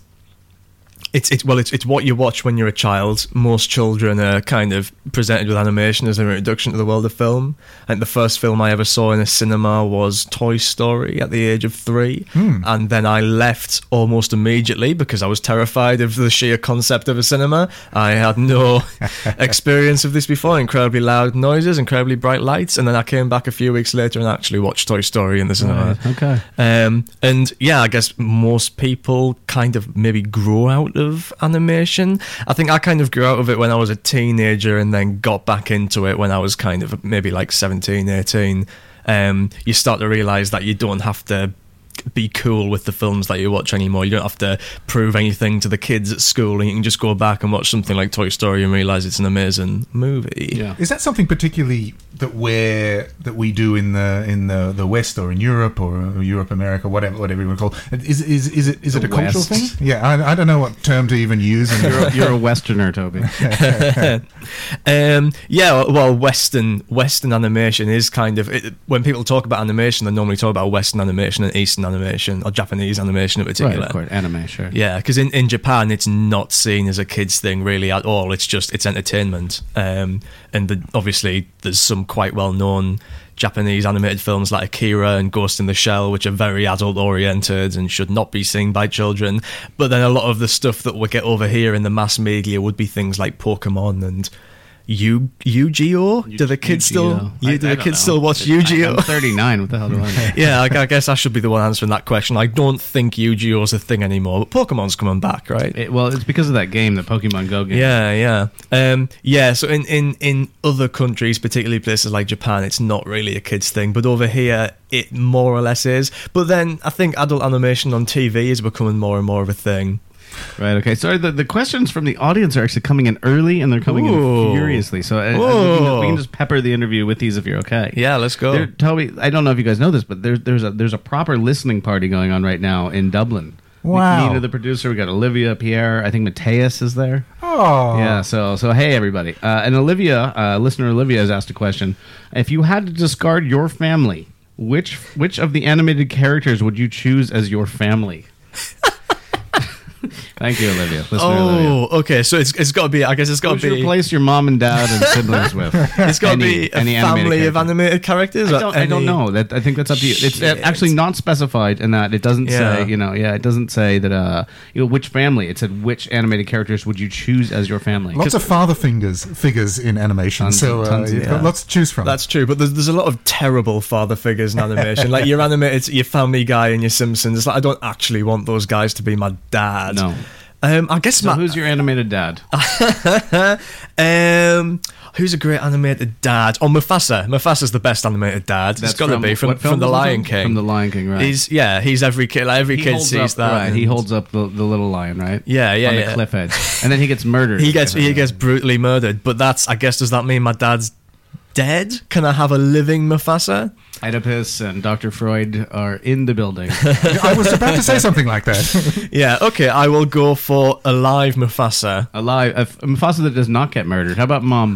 it's it's well it's it's what you watch when you're a child. Most children are kind of presented with animation as their introduction to the world of film. And the first film I ever saw in a cinema was Toy Story at the age of three. Hmm. And then I left almost immediately because I was terrified of the sheer concept of a cinema. I had no experience of this before. Incredibly loud noises, incredibly bright lights. And then I came back a few weeks later and actually watched Toy Story in the cinema. Right, okay. Um, and yeah, I guess most people kind of maybe grow out of animation. I think I kind of grew out of it when I was a teenager and then got back into it when I was kind of maybe like seventeen, eighteen. Um, you start to realise that you don't have to be cool with the films that you watch anymore. You don't have to prove anything to the kids at school, and you can just go back and watch something like Toy Story and realise it's an amazing movie. Yeah. Is that something particularly that we're that we do in the in the, the West or in Europe or Europe, America, whatever whatever you want to call it? Is is is it is The it a cultural West. thing? Yeah, I, I don't know what term to even use. In You're a, you're a Westerner, Toby. um, yeah, well, Western Western animation is kind of it, when people talk about animation, they normally talk about Western animation and Eastern animation or Japanese animation in particular. Right, of course, anime, sure. Yeah, because in, in Japan it's not seen as a kids thing really at all. It's just it's entertainment, um, and the, obviously there's some quite well known Japanese animated films like Akira and Ghost in the Shell, which are very adult oriented and should not be seen by children. But then a lot of the stuff that we get over here in the mass media would be things like Pokemon and Yu Yu-Gi-Oh. Do the kids still? You, do the kids still watch Yu-Gi-Oh? I'm thirty-nine. What the hell do I know? Yeah, I, I guess I should be the one answering that question. I don't think Yu-Gi-Oh is a thing anymore, but Pokemon's coming back, right? It, well, it's because of that game, the Pokemon Go game. Yeah, yeah, um, yeah. So in, in, in other countries, particularly places like Japan, it's not really a kids thing, but over here it more or less is. But then I think adult animation on T V is becoming more and more of a thing. Right, okay. Sorry, the, the questions from the audience are actually coming in early, and they're coming Ooh. in furiously. So uh, uh, we, can just, we can just pepper the interview with these if you're okay. Yeah, let's go. There, Toby, I don't know if you guys know this, but there's there's a there's a proper listening party going on right now in Dublin. Wow. Nina, the producer, we got Olivia, Pierre, I think Mateus is there. Oh. Yeah, so so hey everybody. Uh, and Olivia, uh, listener Olivia has asked a question. If you had to discard your family, which which of the animated characters would you choose as your family? Thank you, Olivia. Listener Olivia. Oh, okay. So it's it's got to be. I guess it's got Who to should be. replace your mom and dad and siblings with? It's got to Any- be a any animated family of character. animated characters. I or don't, I don't any- know. That I think that's up to you. It's uh, Shit. actually not specified in that. It doesn't Yeah. say, you know, yeah, it doesn't say that, uh, you know, which family. It said which animated characters would you choose as your family. Lots of father fingers figures in animation, Tons- so uh, tons, you've yeah. got lots to choose from. That's true, but there's, there's a lot of terrible father figures in animation. Like your animated, your Family Guy and your Simpsons. It's like I don't actually want those guys to be my dad. No. Um, I guess So my, who's your animated dad? um, who's a great animated dad? Oh, Mufasa. Mufasa's the best animated dad. That's it's got to from- be from, what film from The is it Lion from? King. From The Lion King, right. He's yeah, he's every kid. Like every He kid holds sees up, that. Right, he and- holds up the, the little lion, right? Yeah, yeah, on the yeah. cliff edge, and then he gets murdered. He gets he gets brutally murdered. But that's I guess does that mean my dad's dead? Can I have a living Mufasa? Oedipus and Doctor Freud are in the building. I was about to say something like that. Yeah, okay, I will go for alive Mufasa. Alive, uh, Mufasa that does not get murdered. How about Mom?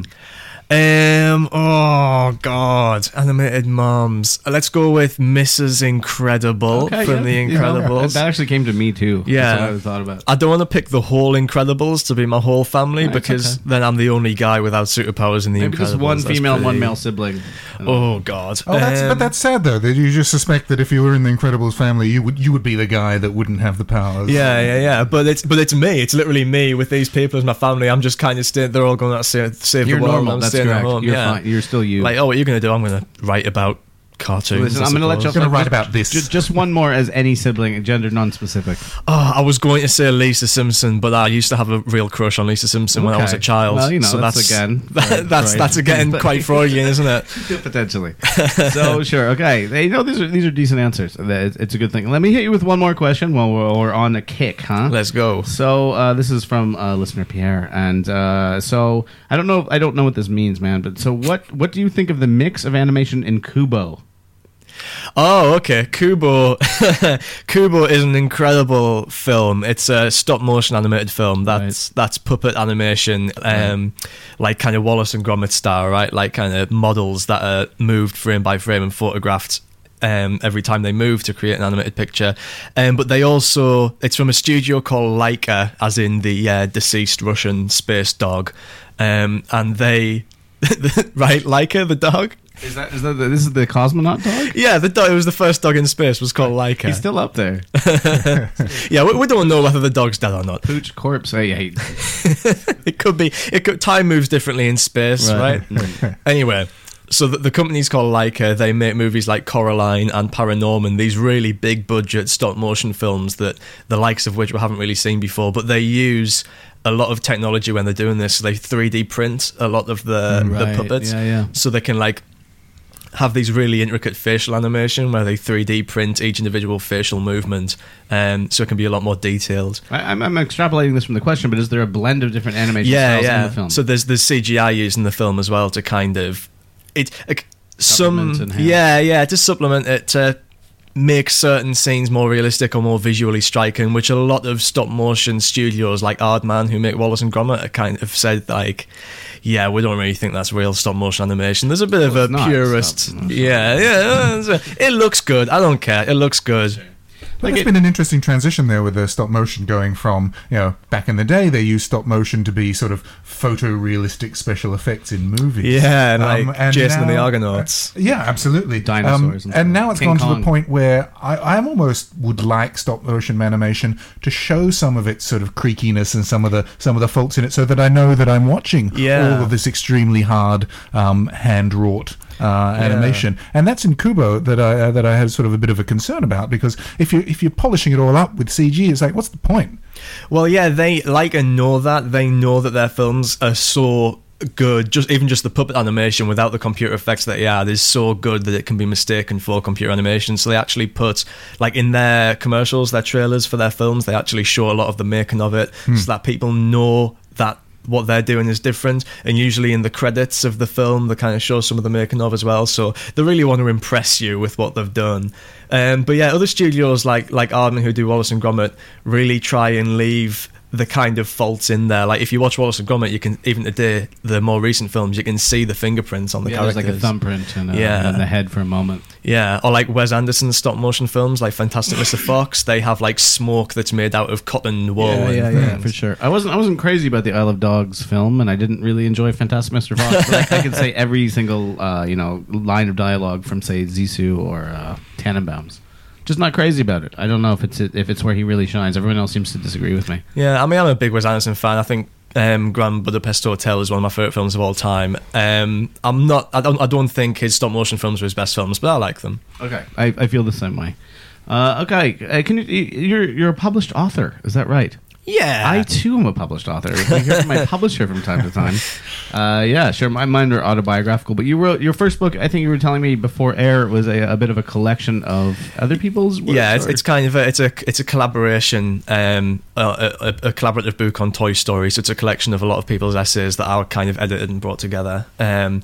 Um. Oh God, animated moms. Let's go with Missus Incredible Okay, from yeah, The you know, Incredibles. that actually came to me too. Yeah. That's what I thought about. I don't want to pick the whole Incredibles to be my whole family Right, because okay. then I'm the only guy without superpowers in the Maybe Incredibles. just one That's female and one pretty- male sibling. Oh God. Oh, that's, Um, but that's sad though. That you just suspect that if you were in the Incredibles family, you would you would be the guy that wouldn't have the powers. Yeah, yeah, yeah. But it's but it's me. It's literally me with these people as my family. I'm just kind of staying. They're all going out to save, save You're the world. normal. I'm That's staying correct. at home. You're yeah. fine. You're still you. Like, oh, what you're going to do? I'm going to write about cartoons. Listen, I I'm going to let you. suppose. Gonna write about this. Just, just one more as any sibling, gender non-specific. Oh, I was going to say Lisa Simpson, but I used to have a real crush on Lisa Simpson when I was a Okay. child. Well, you know, so that's that's, again that, that's Freud. that's again quite Freudian, isn't it? Potentially. So sure, okay. They, you know, these are these are decent answers. It's, it's a good thing. Let me hit you with one more question while we're, we're on a kick, huh? Let's go. So uh, this is from uh, listener Pierre, and uh, so I don't know. I don't know what this means, man. But so what? What do you think of the mix of animation in Kubo? Oh, okay. Kubo. Kubo is an incredible film. It's a stop motion animated film. That's that's puppet animation, um, like kind of Wallace and Gromit style, right? Like kind of models that are moved frame by frame and photographed um, every time they move to create an animated picture. Um, but they also, it's from a studio called Laika, as in the uh, deceased Russian space dog, um, and they, right, Laika the dog. Is that is that the, this is the cosmonaut dog? Yeah, the dog. It was the first dog in space. Was called Laika. He's still up there. Yeah, we, we don't know whether the dog's dead or not. Pooch corpse. Hey, hey. It could be. It could. Time moves differently in space, right? Right. Anyway, so the, the company's called Laika. They make movies like Coraline and Paranorman. These really big budget stop motion films that the likes of which we haven't really seen before. But they use a lot of technology when they're doing this. So they three D print a lot of the Right, the puppets, yeah, yeah. so they can like have these really intricate facial animation where they three D print each individual facial movement, um, so it can be a lot more detailed. I, I'm, I'm extrapolating this from the question, but is there a blend of different animation Yeah, styles yeah. in the film? So there's there's C G I used in the film as well to kind of it like, Supplement, some enhance. yeah yeah to supplement it to make certain scenes more realistic or more visually striking, which a lot of stop motion studios like Aardman, who make Wallace and Gromit, are kind of said like, yeah, we don't really think that's real stop motion animation. There's a bit Well, of it's a not purist, stop motion. yeah, yeah. It looks good. I don't care. It looks good. But there's been an interesting transition there with the stop motion going from, you know, back in the day they used stop motion to be sort of photorealistic special effects in movies. Yeah, and like Jason and the now- Argonauts. Yeah, absolutely. Dinosaurs Um, and and stuff. now it's King gone to Kong. the point where I, I almost would like stop motion animation to show some of its sort of creakiness and some of the some of the faults in it, so that I know that I'm watching Yeah. all of this extremely hard um, hand wrought uh, animation. And that's in Kubo that I uh, that I had sort of a bit of a concern about, because if you if you're polishing it all up with C G, it's like, what's the point? Well, yeah, they like and know that. They know that their films are so good, just even just the puppet animation without the computer effects that they add is so good that it can be mistaken for computer animation. So they actually put, like in their commercials, their trailers for their films, they actually show a lot of the making of it, Hmm. so that people know that what they're doing is different. And usually in the credits of the film, they kind of show some of the making of as well, so they really want to impress you with what they've done. Um, but yeah, other studios like like Aardman, who do Wallace and Gromit, really try and leave the kind of faults in there. Like if you watch Wallace and Gromit, you can even today the more recent films, you can see the fingerprints on the yeah, characters. there's like a thumbprint and, uh, yeah. and the head for a moment. Yeah, or like Wes Anderson's stop motion films, like Fantastic Mister Fox. They have like smoke that's made out of cotton wool. Yeah, and yeah, yeah, things. for sure. I wasn't I wasn't crazy about the Isle of Dogs film, and I didn't really enjoy Fantastic Mister Fox. But I, I could say every single uh, you know line of dialogue from say Zissou or uh, Tannenbaum's. Just not crazy about it. I don't know if it's if it's where he really shines. Everyone else seems to disagree with me. Yeah, I mean, I'm a big Wes Anderson fan. I think um, Grand Budapest Hotel is one of my favorite films of all time. Um, I'm not. I don't. I don't think his stop motion films are his best films, but I like them. Okay, I, I feel the same way. Uh, okay, uh, can you? You're you're a published author, is that right? Yeah, I too am a published author. I hear from my publisher from time to time. Uh, yeah, sure. My mine are autobiographical, but you wrote your first book. I think you were telling me before air was a, a bit of a collection of other people's works. Yeah, it's, or? it's kind of a it's a it's a collaboration, um, a, a, a collaborative book on Toy Story. So it's a collection of a lot of people's essays that I kind of edited and brought together. Um,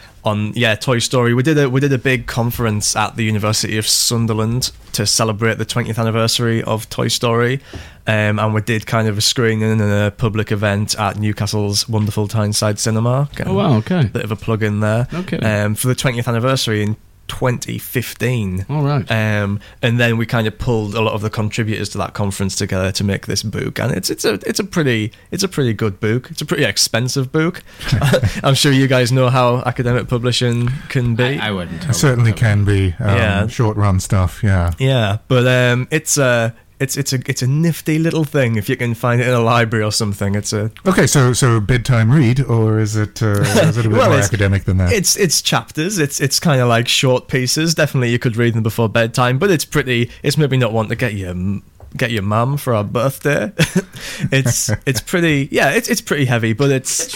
on yeah, Toy Story. We did a we did a big conference at the University of Sunderland to celebrate the twentieth anniversary of Toy Story, um, and we did kind of a screening and a public event at Newcastle's wonderful Tyneside Cinema. Oh wow, okay. Bit of a plug in there. Okay. Um, for the twentieth anniversary in twenty fifteen. All right. Um, and then we kind of pulled a lot of the contributors to that conference together to make this book, and it's it's a it's a pretty it's a pretty good book. It's a pretty expensive book. I'm sure you guys know how academic publishing can be. I, I wouldn't. It certainly can be. Um, Yeah. Short run stuff. Yeah. Yeah, but um, it's a it's it's a it's a nifty little thing if you can find it in a library or something. It's a Okay, so so bedtime read, or is it uh, is it a bit Well, more it's- academic than that? It's it's chapters. It's it's kind of like short pieces. Definitely, you could read them before bedtime. But it's pretty. It's maybe not one to get your m- get your mum for her birthday. it's it's pretty. Yeah, it's it's pretty heavy. But it's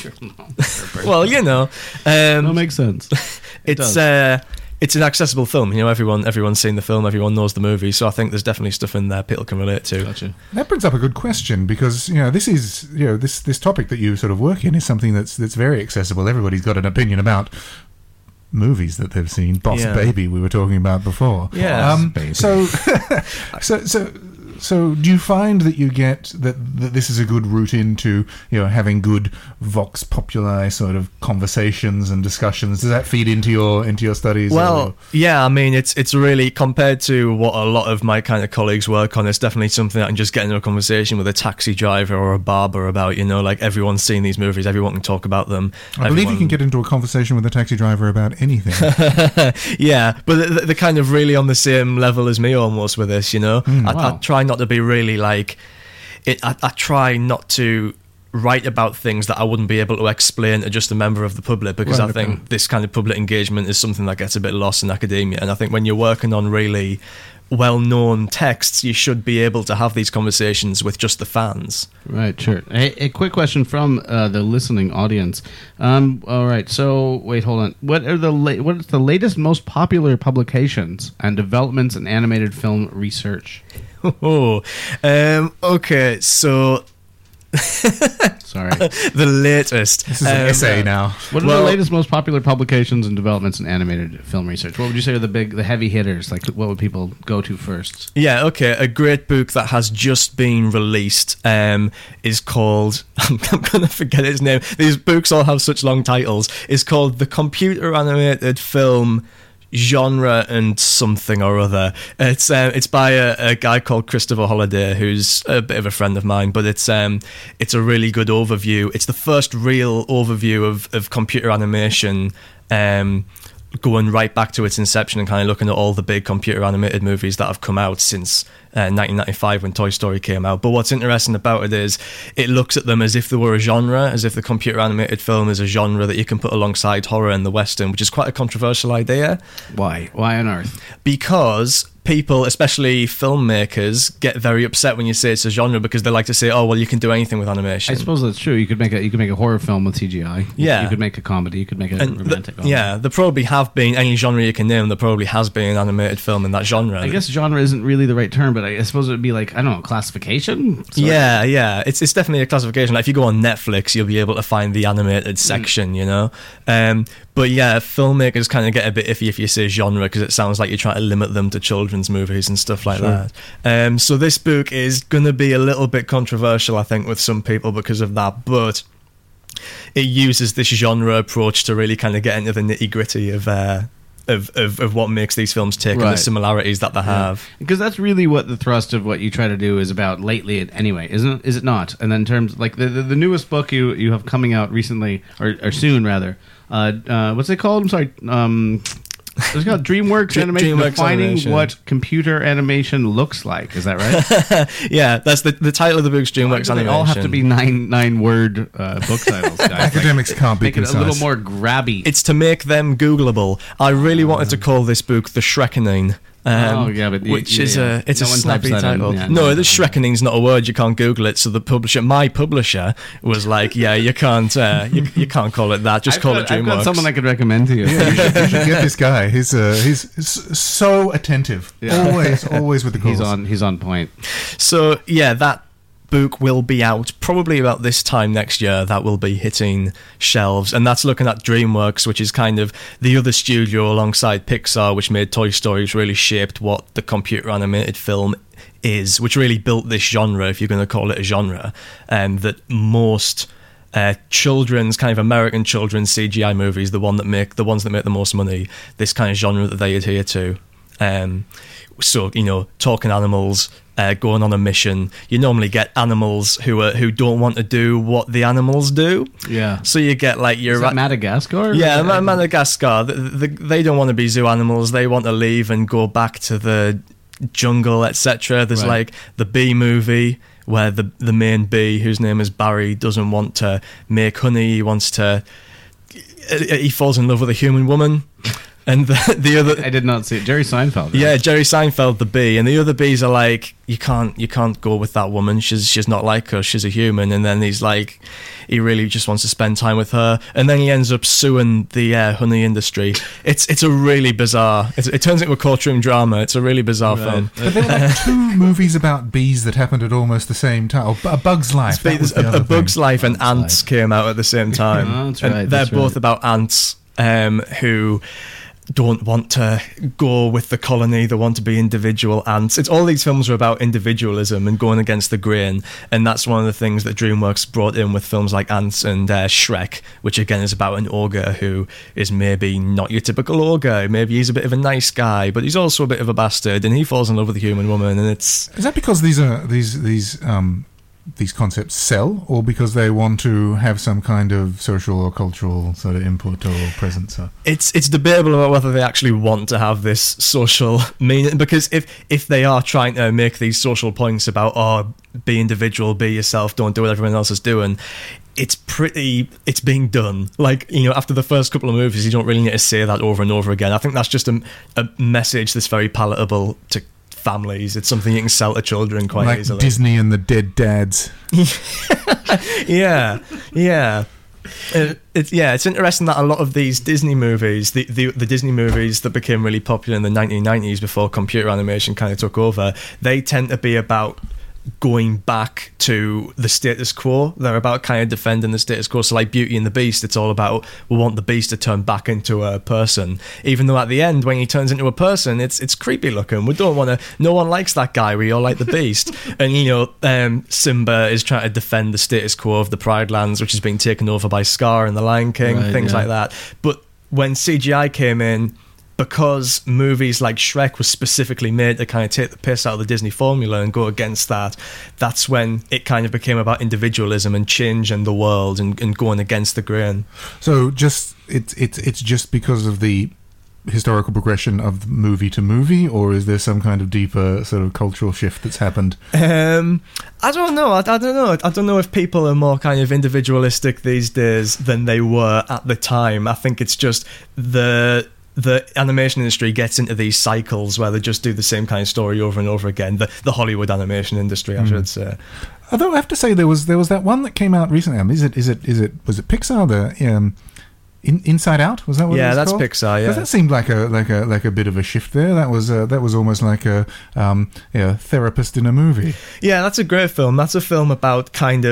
well, you know, um, That makes sense. It it's does. uh, it's an accessible film. You know, everyone everyone's seen the film. Everyone knows the movie. So I think there's definitely stuff in there people can relate to. Gotcha. That brings up a good question, because you know this is you know this this topic that you sort of work in is something that's that's very accessible. Everybody's got an opinion about movies that they've seen. Boss Yeah. Baby, we were talking about before. Yeah. Um, Baby. so, so so so do you find that you get that, that this is a good route into you know having good vox populi sort of conversations and discussions? Does that feed into your into your studies? Well, or- yeah, I mean, it's it's really, compared to what a lot of my kind of colleagues work on, it's definitely something I can just get into a conversation with a taxi driver or a barber about, you know, like everyone's seen these movies, everyone can talk about them. I believe you Everyone- can get into a conversation with a taxi driver about anything. Yeah, but they're, they're kind of really on the same level as me almost with this, you know? I, wow. I try not to be really like, it. I, I try not to write about things that I wouldn't be able to explain to just a member of the public, because Right, I think okay. this kind of public engagement is something that gets a bit lost in academia, and I think when you're working on really well-known texts, you should be able to have these conversations with just the fans. Right, sure. A, a quick question from uh, the listening audience. Um, all right, so wait, hold on. What are the la- what is the latest, most popular publications and developments in animated film research? Oh, um, okay, so Sorry. the latest. This is an um, essay now. What are Well- the latest, most popular publications and developments in animated film research? What would you say are the big, the heavy hitters? Like, what would people go to first? Yeah, okay. A great book that has just been released um, is called, I'm, I'm going to forget its name. These books all have such long titles. It's called The Computer Animated Film Genre and Something or Other. It's um, it's by a, a guy called Christopher Holliday, who's a bit of a friend of mine, but it's um it's a really good overview. It's the first real overview of, of computer animation, um going right back to its inception and kind of looking at all the big computer animated movies that have come out since uh, nineteen ninety-five when Toy Story came out. But what's interesting about it is it looks at them as if they were a genre, as if the computer animated film is a genre that you can put alongside horror and the Western, which is quite a controversial idea. Why? Why on earth? Because people, especially filmmakers, get very upset when you say it's a genre, because they like to say, oh, well, you can do anything with animation. I suppose that's true. You could make a you could make a horror film with C G I. Yeah. You could make a comedy. You could make a And romantic. the- comedy. yeah, there probably have been any genre you can name. There probably has been an animated film in that genre. I guess genre isn't really the right term, but I, I suppose it would be like, I don't know, classification. Sort of? Yeah, yeah, it's it's definitely a classification. Like if you go on Netflix, you'll be able to find the animated section, you know. Um, but yeah, filmmakers kind of get a bit iffy if you say genre, because it sounds like you're trying to limit them to children's children's movies and stuff like Sure. that. Um, so this book is going to be a little bit controversial, I think, with some people because of that, but it uses this genre approach to really kind of get into the nitty gritty of, uh, of, of of what makes these films tick and Right. the similarities that they have. Because that's really what the thrust of what you try to do is about lately, anyway, isn't it? Is it not? And then in terms like the the, the newest book you you have coming out recently or, or soon rather, uh, uh, what's it called? I'm sorry. Um, It's called DreamWorks Dr- Animation, DreamWorks defining Animation. what computer animation looks like. Is that right? Yeah, that's the the title of the book's DreamWorks They Animation. all have to be nine nine word uh, book titles. Guys. Academics Like, can't be make it a concise. little more grabby. It's to make them Googleable. I really wanted to call this book The Shrekkening. Um, Oh, yeah, but y- which yeah, is yeah. a it's No a one snappy types that in. title. Yeah, no, no, the Shrekkening's not a word. You can't Google it. So the publisher, my publisher, was like, "Yeah, you can't, uh, you, you can't call it that. Just I've call got, it I've got DreamWorks." someone I could recommend to you. Yeah, you should, you should get this guy. He's uh, he's s- so attentive. Yeah. Always, always with the calls. He's on. He's on point. So yeah, that book will be out probably about this time next year. That will be hitting shelves, and that's looking at DreamWorks, which is kind of the other studio alongside Pixar, which made Toy Story, which really shaped what the computer animated film is, which really built this genre, if you're going to call it a genre, and that most uh, children's kind of American children's C G I movies, the one that make the ones that make the most money, this kind of genre that they adhere to. Um, so you know, talking animals, uh, going on a mission. You normally get animals who are who don't want to do what the animals do. Yeah. So you get like your Is that Madagascar? yeah, Ma- Madagascar. The, the, they don't want to be zoo animals. They want to leave and go back to the jungle, et cetera. There's Right. like the Bee movie where the the main bee, whose name is Barry, doesn't want to make honey. He wants to. He falls in love with a human woman. And the, the other, I did not see it. Jerry Seinfeld. Right? yeah, Jerry Seinfeld, the bee, and the other bees are like, you can't, you can't go with that woman. She's, she's not like us. She's a human. And then he's like, he really just wants to spend time with her. And then he ends up suing the uh, honey industry. It's, it's a really bizarre. It's, it turns into a courtroom drama. It's a really bizarre Right. film. But there were like two movies about bees that happened at almost the same time. Oh, A Bug's Life. That was the a, other a Bug's thing. Life and Ants came out at the same time. Oh, that's And right, they're that's both right. about ants um, who don't want to go with the colony. They want to be individual ants. It's all these films are about individualism and going against the grain, and that's one of the things that DreamWorks brought in with films like Ants and uh, Shrek, which again is about an ogre who is maybe not your typical ogre. Maybe he's a bit of a nice guy, but he's also a bit of a bastard, and he falls in love with a human woman, and it's Is that because these are these these um these concepts sell, or because they want to have some kind of social or cultural sort of input or presence? Or? It's it's debatable about whether they actually want to have this social meaning, because if if they are trying to make these social points about, oh, be individual, be yourself, don't do what everyone else is doing, it's pretty it's being done. Like, you know, after the first couple of movies, you don't really need to say that over and over again. I think that's just a, a message that's very palatable to families. It's something you can sell to children quite Like easily. Disney and the Dead Dads. yeah, yeah. Uh, it's yeah, it's interesting that a lot of these Disney movies, the, the the Disney movies that became really popular in the nineteen nineties before computer animation kind of took over, they tend to be about going back to the status quo. They're about kind of defending the status quo. So like Beauty and the Beast, it's all about, we want the Beast to turn back into a person, even though at the end when he turns into a person, it's it's creepy looking. We don't want to, no one likes that guy, we all like the Beast. And you know, um, Simba is trying to defend the status quo of the Pride Lands, which has been taken over by Scar and the Lion King, Right, things yeah. like that. But when C G I came in, because movies like Shrek was specifically made to kind of take the piss out of the Disney formula and go against that, that's when it kind of became about individualism and changing the world and, and going against the grain. So just it's it's it's just because of the historical progression of movie to movie, or is there some kind of deeper sort of cultural shift that's happened? Um, I don't know. I, I don't know. I don't know if people are more kind of individualistic these days than they were at the time. I think it's just the the animation industry gets into these cycles where they just do the same kind of story over and over again. The the Hollywood animation industry, I Mm. should say. Although I have to say there was there was that one that came out recently. Um, is it is it is it was it Pixar? The um, in, Inside Out, was that what Yeah, it was that's called? Pixar, yeah. 'Cause that seemed like a like a like a bit of a shift there. That was uh, that was almost like a um, yeah, therapist in a movie. Yeah, that's a great film. That's a film about kind of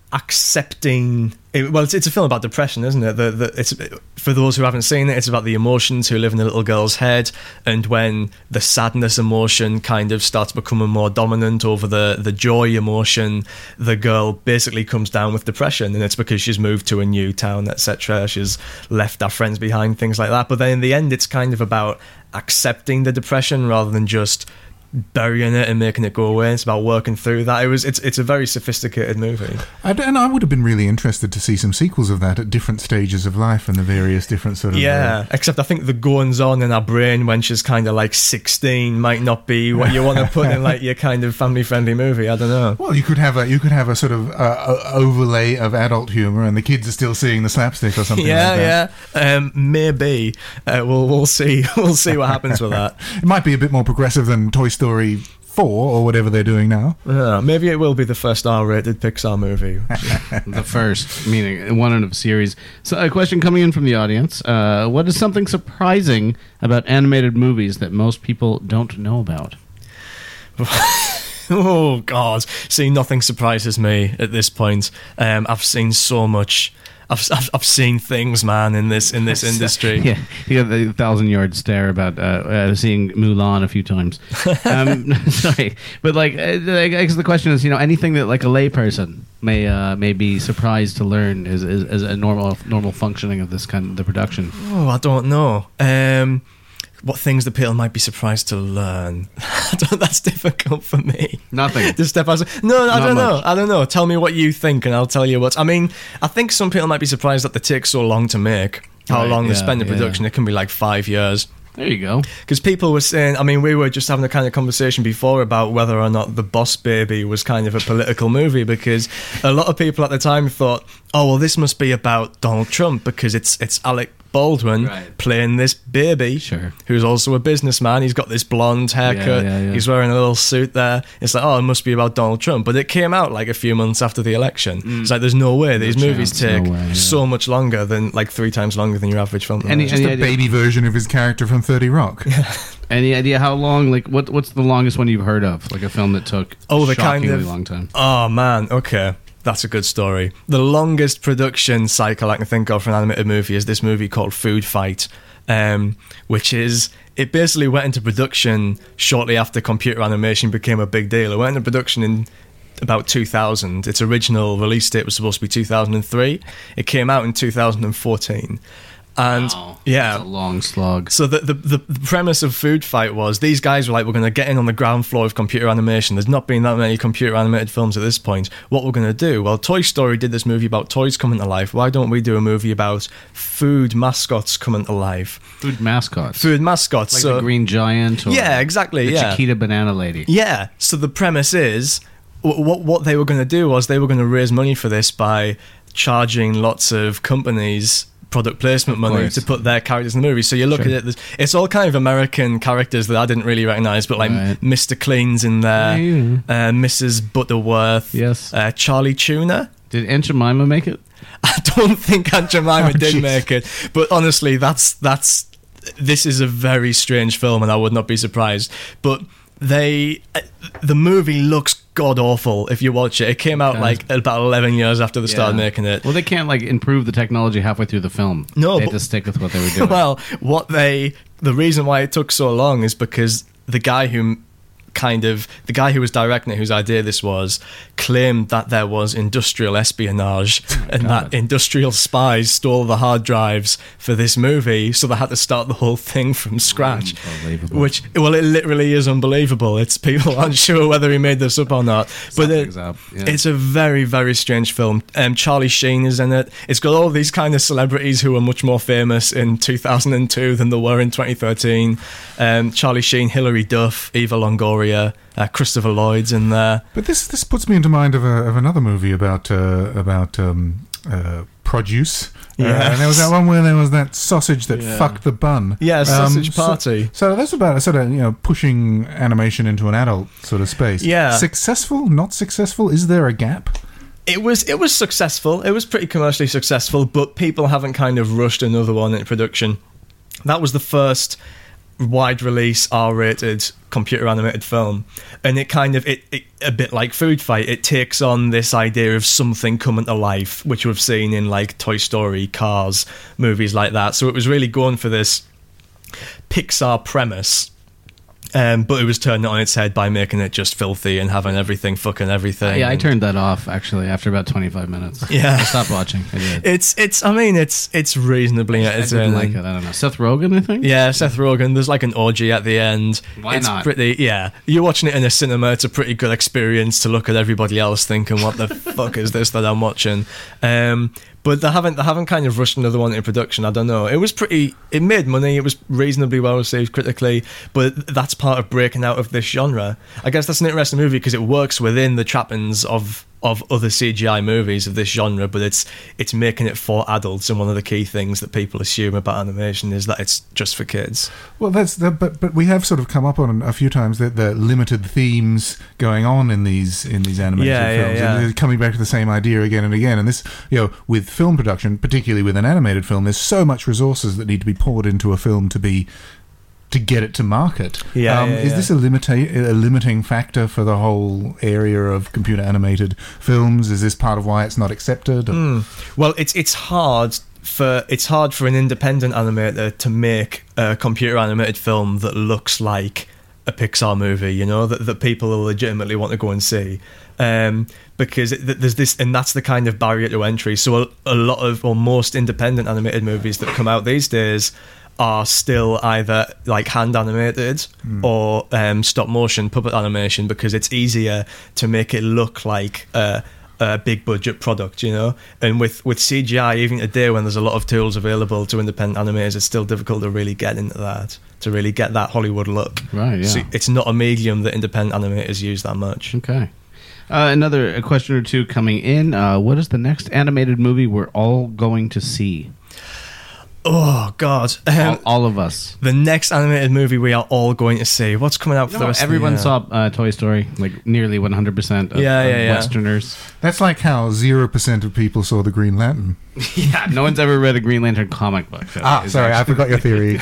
accepting. It, well, it's, it's a film about depression, isn't it? The, the, it's for those who haven't seen it. It's about the emotions who live in a little girl's head, and when the sadness emotion kind of starts becoming more dominant over the the joy emotion, the girl basically comes down with depression, and it's because she's moved to a new town, et cetera. She's left her friends behind, things like that. But then in the end, it's kind of about accepting the depression rather than just burying it and making it go away. It's about working through that. It was it's it's a very sophisticated movie. I, and I would have been really interested to see some sequels of that at different stages of life and the various different sort of yeah uh, except I think the goings on in our brain when she's kind of like sixteen might not be what you want to put in like your kind of family friendly movie. I don't know. Well, you could have a you could have a sort of uh, overlay of adult humor, and the kids are still seeing the slapstick or something. yeah like that. yeah um maybe uh, we'll we'll see we'll see what happens with that. It might be a bit more progressive than Toy Story four or whatever they're doing now. Uh, maybe it will be the first R-rated Pixar movie. The first, meaning one in a series. So, a question coming in from the audience: uh, what is something surprising about animated movies that most people don't know about? Oh God! See, nothing surprises me at this point. Um, I've seen so much. I've, I've I've seen things, man, in this in this industry. Yeah, you got the thousand yard stare about uh, uh, seeing Mulan a few times. Um, sorry, but like, uh, I guess the question is, you know, anything that like a layperson may uh, may be surprised to learn is, is, is a normal normal functioning of this kind of the production. Oh, I don't know. Um, what things that people might be surprised to learn? That's difficult for me. Nothing. Just step outside. No, I Not don't know. much. I don't know. Tell me what you think, and I'll tell you what. I mean, I think some people might be surprised that they take so long to make. How Right, long they yeah, spend in yeah. production? It can be like five years. There you go. Because people were saying, I mean, we were just having a kind of conversation before about whether or not The Boss Baby was kind of a political movie, because a lot of people at the time thought, oh, well, this must be about Donald Trump because it's it's Alec Baldwin Right. playing this baby, Sure. who's also a businessman. He's got this blonde haircut. Yeah, yeah, yeah. He's wearing a little suit there. It's like, oh, it must be about Donald Trump. But it came out like a few months after the election. It's like, there's no way. These movies chance, no take way, yeah. so much longer than, like, three times longer than your average film. Any- Just a idea- baby version of his character from thirty Rock. Any idea how long? Like, what what's the longest one you've heard of? Like a film that took Oh, the kind shockingly of long time. Oh man, okay, that's a good story. The longest production cycle I can think of for an animated movie is this movie called Food Fight, um, which is it basically went into production shortly after computer animation became a big deal. It went into production in about two thousand. Its original release date was supposed to be two thousand three. It came out in two thousand fourteen. And Wow, yeah, that's a long slog. so the, the the the premise of Food Fight was these guys were like, we're going to get in on the ground floor of computer animation. There's not been that many computer animated films at this point. What we're going to do? Well, Toy Story did this movie about toys coming to life. Why don't we do a movie about food mascots coming to life? Food mascots. Food mascots. Like so the Green Giant. Or yeah, exactly. The yeah, Chiquita Banana Lady. yeah. So the premise is wh- what what they were going to do was they were going to raise money for this by charging lots of companies product placement money course. to put their characters in the movie. So you look Sure. at it, there's- it's all kind of American characters that I didn't really recognise, but like Right. Mister Clean's in there, Yeah. uh, Missus Butterworth, Yes. uh, Charlie Tuna. Did Aunt Jemima make it? I don't think Aunt Jemima Oh, did jeez. make it, but honestly, that's that's this is a very strange film, and I would not be surprised. But they, uh, the movie looks god awful if you watch it. It came out Does. like about eleven years after they started Yeah. making it. Well, they can't like improve the technology halfway through the film. No, they had but- to stick with what they were doing. Well, what they the reason why it took so long is because the guy who kind of the guy who was directing it, whose idea this was, claimed that there was industrial espionage and God. that industrial spies stole the hard drives for this movie, so they had to start the whole thing from scratch. Unbelievable. Which, well, it literally is unbelievable. It's people aren't sure whether he made this up or not, but it, Something's up, yeah. it's a very, very strange film. Um, Charlie Sheen is in it. It's got all these kind of celebrities who are much more famous in two thousand two than they were in twenty thirteen. Um, Charlie Sheen, Hilary Duff, Eva Longoria, uh, Christopher Lloyd's in there. But this this puts me into mind of a, of another movie about uh, about um, uh, produce. Uh, Yes. and there was that one where there was that sausage that Yeah. fucked the bun. Yeah, Sausage so- Party. So, that's about sort of you know pushing animation into an adult sort of space. Yeah. Successful? Not successful? Is there a gap? It was it was successful. It was pretty commercially successful, but people haven't kind of rushed another one in production. That was the first wide release R-rated computer animated film, and it kind of it, it a bit like Food Fight, it takes on this idea of something coming to life, which we've seen in like Toy Story, Cars, movies like that. So it was really going for this Pixar premise. Um, but it was turning it on its head by making it just filthy and having everything fucking everything. Yeah, I and- turned that off actually after about twenty-five minutes. Yeah. I stopped watching. I did. It's it's. I mean, it's it's reasonably. I didn't like it. I don't know. Seth Rogen, I think. Yeah, Seth Rogen. There's like an orgy at the end. Why it's not? Pretty. Yeah, you're watching it in a cinema. It's a pretty good experience to look at everybody else thinking, "What the fuck is this that I'm watching?" Um, but they haven't they haven't kind of rushed another one into production. I don't know. It was pretty. It made money. It was reasonably well received critically. But that's part of breaking out of this genre. I guess that's an interesting movie because it works within the trappings of. of other C G I movies of this genre, but it's it's making it for adults, and one of the key things that people assume about animation is that it's just for kids. Well, that's the, but but we have sort of come up on a few times that the limited themes going on in these in these animated Yeah, yeah, films, yeah. and they're coming back to the same idea again and again. And this, you know, with film production, particularly with an animated film, there's so much resources that need to be poured into a film to be. To get it to market. Yeah, um, yeah, is yeah. this a, limita- a limiting factor for the whole area of computer animated films? Is this part of why it's not accepted? Or- Mm. Well, it's it's hard for it's hard for an independent animator to make a computer animated film that looks like a Pixar movie, you know, that, that people will legitimately want to go and see. Um, because it, there's this, and that's the kind of barrier to entry. So a, a lot of, or most independent animated movies that come out these days are still either like hand animated Mm. or um, stop motion puppet animation, because it's easier to make it look like a, a big budget product, you know. And with, with C G I, even today when there's a lot of tools available to independent animators, it's still difficult to really get into that, to really get that Hollywood look. Right, yeah. So it's not a medium that independent animators use that much. Okay. Uh, another a question or two coming in. Uh, what is the next animated movie we're all going to see? Oh God! Um, all, all of us. The next animated movie we are all going to see. What's coming out for You the know, rest everyone of the year? saw uh, Toy Story, like nearly one hundred percent of, Yeah, of yeah, yeah. Westerners. That's like how zero percent of people saw the Green Lantern. Yeah, no one's ever read a Green Lantern comic book. So Ah, it's sorry, I actually- forgot your theory.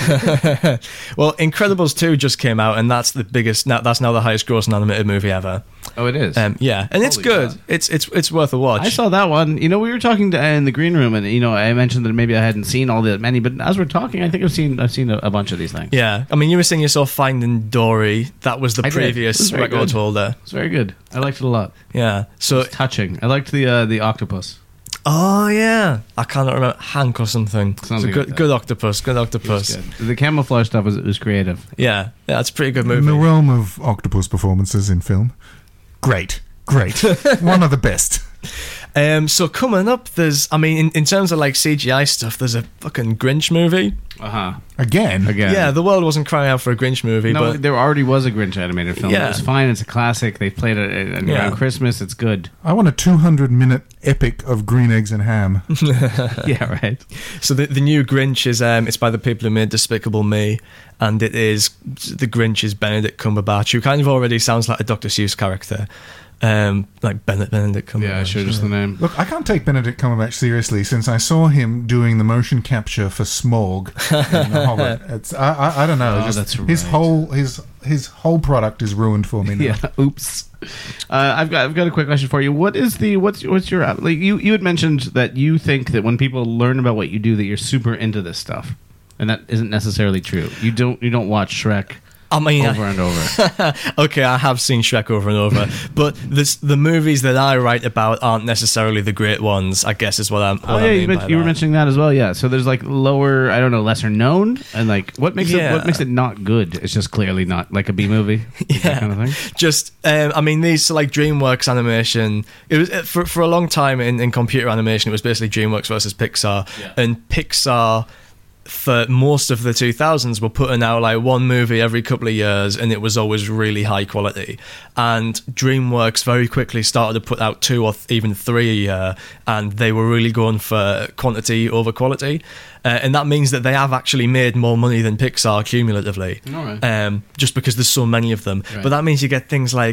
Well, Incredibles two just came out, and that's the biggest. Now, that's now the highest grossing animated movie ever. Oh, it is. Um, yeah, and it's Holy good. God. It's it's it's worth a watch. I saw that one. You know, we were talking to, in the green room, and you know, I mentioned that maybe I hadn't seen all that many, but as we're talking, I think I've seen I've seen a, a bunch of these things. Yeah, I mean, you were saying you saw Finding Dory. That was the I did. It previous was very record good. holder. It's very good. I liked it a lot. Yeah. So, It's touching. I liked the uh, the octopus. oh yeah, I cannot remember Hank or something. Something It's a like good, that. good octopus. Good It was octopus. good. The camouflage stuff was was creative. Yeah, yeah, it's a pretty good In the movie. realm of octopus performances in film, great, great, one of the best. Um, so coming up, there's, I mean, in, in terms of like C G I stuff, there's a fucking Grinch movie. Uh huh. Again, Again. Yeah, the world wasn't crying out for a Grinch movie, No, but there already was a Grinch animated film. Yeah. It was fine. It's a classic. They played it at- Yeah. around Christmas. It's good. I want a two hundred minute epic of green eggs and ham. Yeah, right. so the the new Grinch is um, it's by the people who made Despicable Me, and it is the Grinch is Benedict Cumberbatch, who kind of already sounds like a Doctor Seuss character, um, like Bennett Benedict Cumberbatch. Yeah, sure, just the name. Look, I can't take Benedict Cumberbatch seriously since I saw him doing the motion capture for Smaug in The Hobbit. It's, I, I, I don't know. Oh, just that's his right. whole his his whole product is ruined for me now. Yeah. Oops. Uh, I've got I've got a quick question for you. What is the what's what's your like you you had mentioned that you think that when people learn about what you do that you're super into this stuff, and that isn't necessarily true. You don't you don't watch Shrek I mean, over and over. okay, I have seen Shrek over and over, but this, the movies that I write about aren't necessarily the great ones, I guess is what I'm. What Oh I yeah, mean you, by men- you were that. mentioning that as well. Yeah, so there's like lower, I don't know, lesser known, and like what makes it Yeah. what makes it not good? It's just clearly not like a B movie, Yeah. that kind of thing. Just, um, I mean, these like DreamWorks animation. It was for for a long time in, in computer animation. It was basically DreamWorks versus Pixar, Yeah. and Pixar for most of the two thousands were putting out like one movie every couple of years, and it was always really high quality. And DreamWorks very quickly started to put out two or th- even three a year, and they were really going for quantity over quality. Uh, and that means that they have actually made more money than Pixar cumulatively, All right. um, just because there's so many of them. Right. But that means you get things like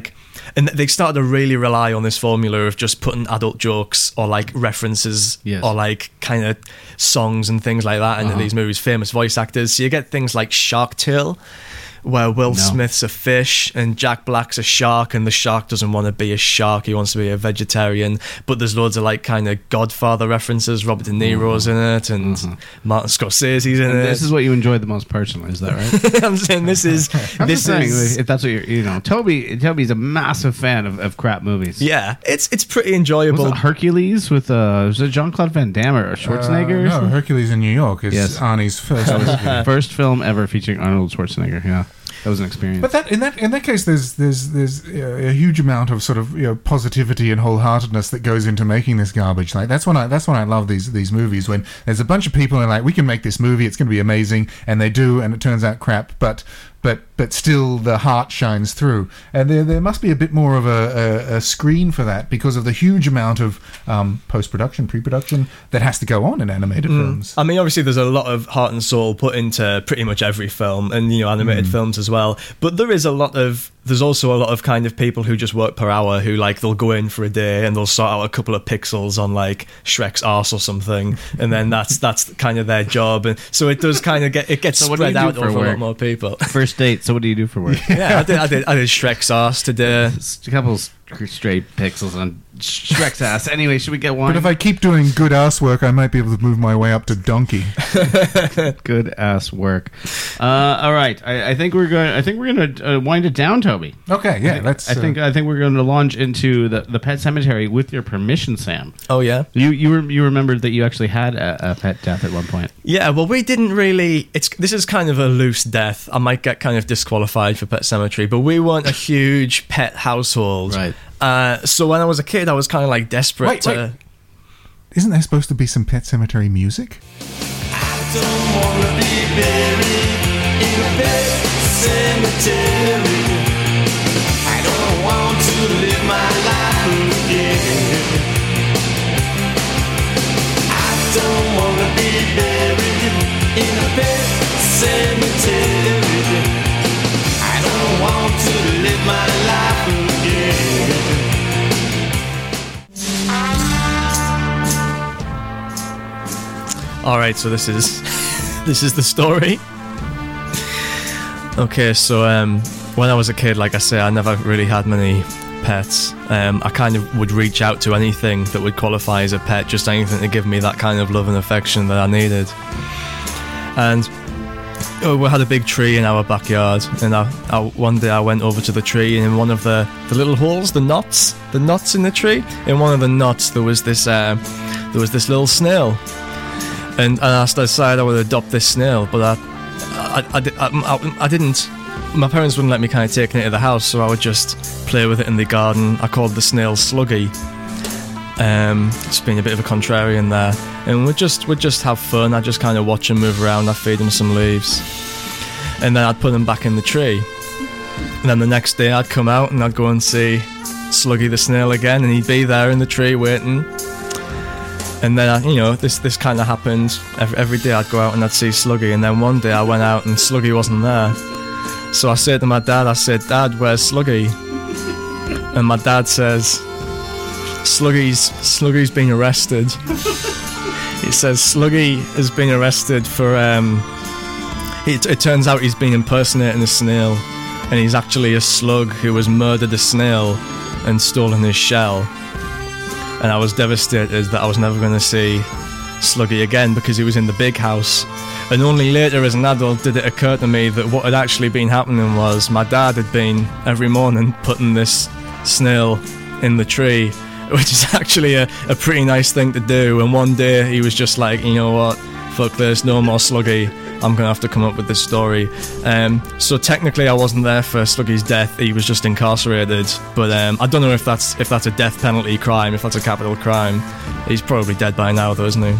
and they started to really rely on this formula of just putting adult jokes or like references Yes. or like kind of songs and things like that into Uh-huh. these movies, famous voice actors. So you get things like Shark Tale, where Will No. Smith's a fish and Jack Black's a shark, and the shark doesn't want to be a shark, he wants to be a vegetarian. But there's loads of like kind of Godfather references. Robert De Niro's in it, and Martin Scorsese's in And it. this is what you enjoyed the most personally, is that right? I'm saying this is I'm this just saying, is if that's what you're, you know, Toby. Toby's a massive fan of, of crap movies. yeah, it's it's pretty Was enjoyable. it Hercules with uh, was it Jean Claude Van Damme or Schwarzenegger? or Uh, no, something? Hercules in New York is Yes. Arnie's first movie. First film ever featuring Arnold Schwarzenegger. Yeah, that was an experience. But that in that in that case, there's there's there's uh, a huge amount of sort of you know positivity and wholeheartedness that goes into making this garbage. Like that's when I that's when I love these these movies, when there's a bunch of people and like, we can make this movie, it's going to be amazing, and they do, and it turns out crap, but. But but still, the heart shines through, and there there must be a bit more of a, a, a screen for that because of the huge amount of um, post production, pre production that has to go on in animated films. I mean, obviously, there's a lot of heart and soul put into pretty much every film, and you know, animated films as well. But there is a lot of, there's also a lot of kind of people who just work per hour, who like they'll go in for a day and they'll sort out a couple of pixels on like Shrek's arse or something, and then that's that's kind of their job, and so it does kind of get it gets So what do you spread do out for over a work? lot more people. First date. So what do you do for work? Yeah, I did, I did, I did Shrek's arse today. Just a couple st- straight pixels on Shrek's ass. Anyway, should we get one? But if I keep doing good ass work, I might be able to move my way up to donkey. Good ass work. Uh, all right, I, I think we're going. I think we're going to uh, wind it down, Toby. Okay, yeah, I think, let's. I think I think we're going to launch into the, the pet cemetery with your permission, Sam. Oh yeah. You you re- you remembered that you actually had a, a pet death at one point. Yeah, well, we didn't really. It's this is kind of a loose death. I might get kind of disqualified for Pet Sematary, but we weren't a huge pet household, Right. Uh, so when I was a kid, I was kind of like desperate Wait, to. wait. Isn't there supposed to be some Pet Cemetery music? Don't wanna be buried in a pet cemetery. I don't want to live my life again. I don't wanna be buried in a pet cemetery. I don't want to live my life again. All right, so this is this is the story. Okay, so um, when I was a kid, like I say, I never really had many pets. Um, I kind of would reach out to anything that would qualify as a pet, just anything to give me that kind of love and affection that I needed. And oh, we had a big tree in our backyard, and I, I, one day I went over to the tree, and in one of the, the little holes, the knots, the knots in the tree, in one of the knots there was this uh, there was this little snail. And, and I decided I would adopt this snail, but I, I, I, I, I, I didn't. My parents wouldn't let me kind of take it into the house, so I would just play with it in the garden. I called the snail Sluggy. Um, just being a bit of a contrarian there, and we'd just we'd just have fun. I'd just kind of watch him move around. I'd feed him some leaves, and then I'd put him back in the tree. And then the next day I'd come out and I'd go and see Sluggy the snail again, and he'd be there in the tree waiting. And then, I, you know, this this kind of happened. Every, every day I'd go out and I'd see Sluggy. And then one day I went out and Sluggy wasn't there. So I said to my dad, I said, Dad, where's Sluggy? And my dad says, Sluggy's, Sluggy's been arrested. He says, Sluggy has been arrested for... Um, it, it turns out he's been impersonating a snail. And he's actually a slug who has murdered a snail and stolen his shell. And I was devastated that I was never going to see Sluggy again because he was in the big house. And only later as an adult did it occur to me that what had actually been happening was my dad had been every morning putting this snail in the tree, which is actually a, a pretty nice thing to do. And one day he was just like, you know what, fuck this, no more Sluggy. I'm going to have to come up with this story. Um, so technically I wasn't there for Sluggy's death. He was just incarcerated. But um, I don't know if that's if that's a death penalty crime, if that's a capital crime. He's probably dead by now though, isn't he?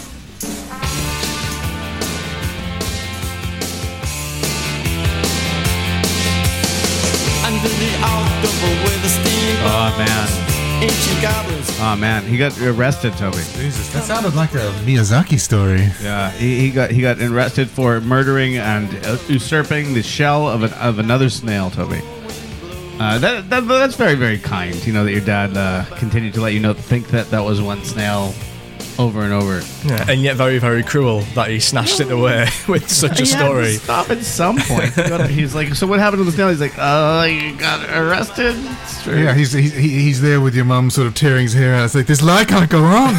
Under the October with a steam. Oh man. Ancient goblins. Oh man, he got arrested, Toby. Jesus, that sounded like a Miyazaki story. Yeah, he, he got he got arrested for murdering and uh, usurping the shell of an, of another snail, Toby. Uh, that, that that's very very kind. You know that your dad uh, continued to let you know think that that was one snail over and over. Yeah, and yet very very cruel that he snatched it away with such a He had to story. stop at some point. He's like, so what happened to the snail? He's like, oh, you got arrested. Yeah, he's he, he- he's there with your mum, sort of tearing his hair out. It's like, this lie can't go wrong.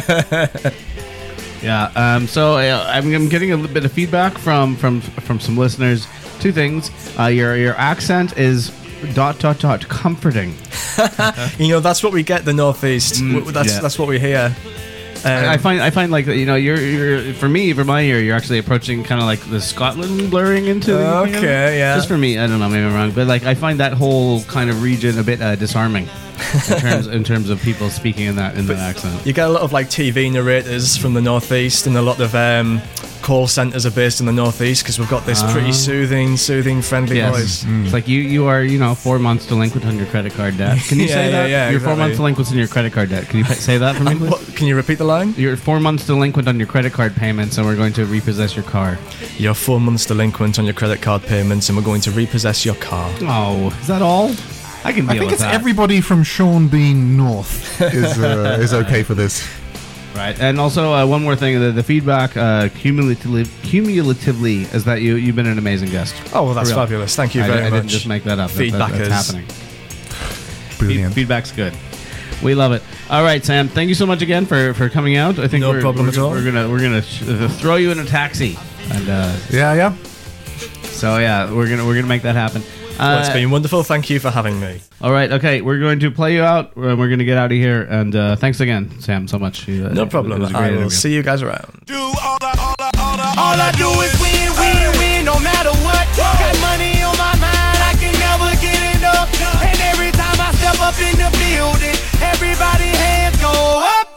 Yeah. Um, so uh, I'm, I'm getting a little bit of feedback from from from some listeners. Two things. Uh, your your accent is dot dot dot comforting. You know, that's what we get the Northeast. Mm, W- that's yeah. that's what we hear. Um, I find I find like you know you're you're for me for my ear you're actually approaching kind of like the Scotland blurring into the, you know? Okay, yeah. Just for me, I don't know, maybe I'm wrong, but like I find that whole kind of region a bit uh, disarming in terms in terms of people speaking in that in that accent. You get a lot of like T V narrators from the Northeast, and a lot of um, call centres are based in the Northeast because we've got this pretty Ah. soothing, soothing, friendly Yes. voice. It's like you you are you know four months delinquent on your credit card debt. Can you Yeah, say yeah, that? yeah, You're four exactly. months delinquent in your credit card debt. Can you pa- say that for me, please? What, can you repeat the line? You're four months delinquent on your credit card payments, and we're going to repossess your car. You're four months delinquent on your credit card payments, and we're going to repossess your car. Oh, is that all? I can deal I think with it's that. everybody from Sean Bean North is uh, is okay for this. Right, and also uh, one more thing: the, the feedback uh, cumulatively, cumulatively is that you you've been an amazing guest. Oh, well, that's For real. fabulous. Thank you I, very I much. didn't just make that up. That- Feedback that, is that's happening. Brilliant. Feed- feedback's good. We love it. All right, Sam. Thank you so much again for, for coming out. I think No we're, problem we're, at all. We're gonna we're gonna sh- uh, throw you in a taxi, and uh, Yeah, yeah. so yeah, we're gonna we're gonna make that happen. Well, it's Uh, been wonderful. Thank you for having me. all right, okay, we're going to play you out. uh, We're going to get out of here, and uh, thanks again, Sam, so much. You, uh, No it problem. was a great I will interview. see you guys around. Do all I, all I, all I, All I do is win, win, win, no matter what. Got money on my mind, I can never get enough. And every time I step up in the building, everybody hands go up.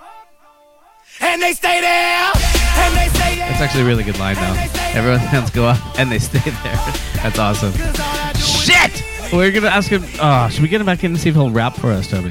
And they stay there, and they stay there. That's actually a really good line, though. Everyone's hands go up and they stay there. That's awesome. Shit! We're gonna ask him. Oh, should we get him back in and see if he'll rap for us, Toby?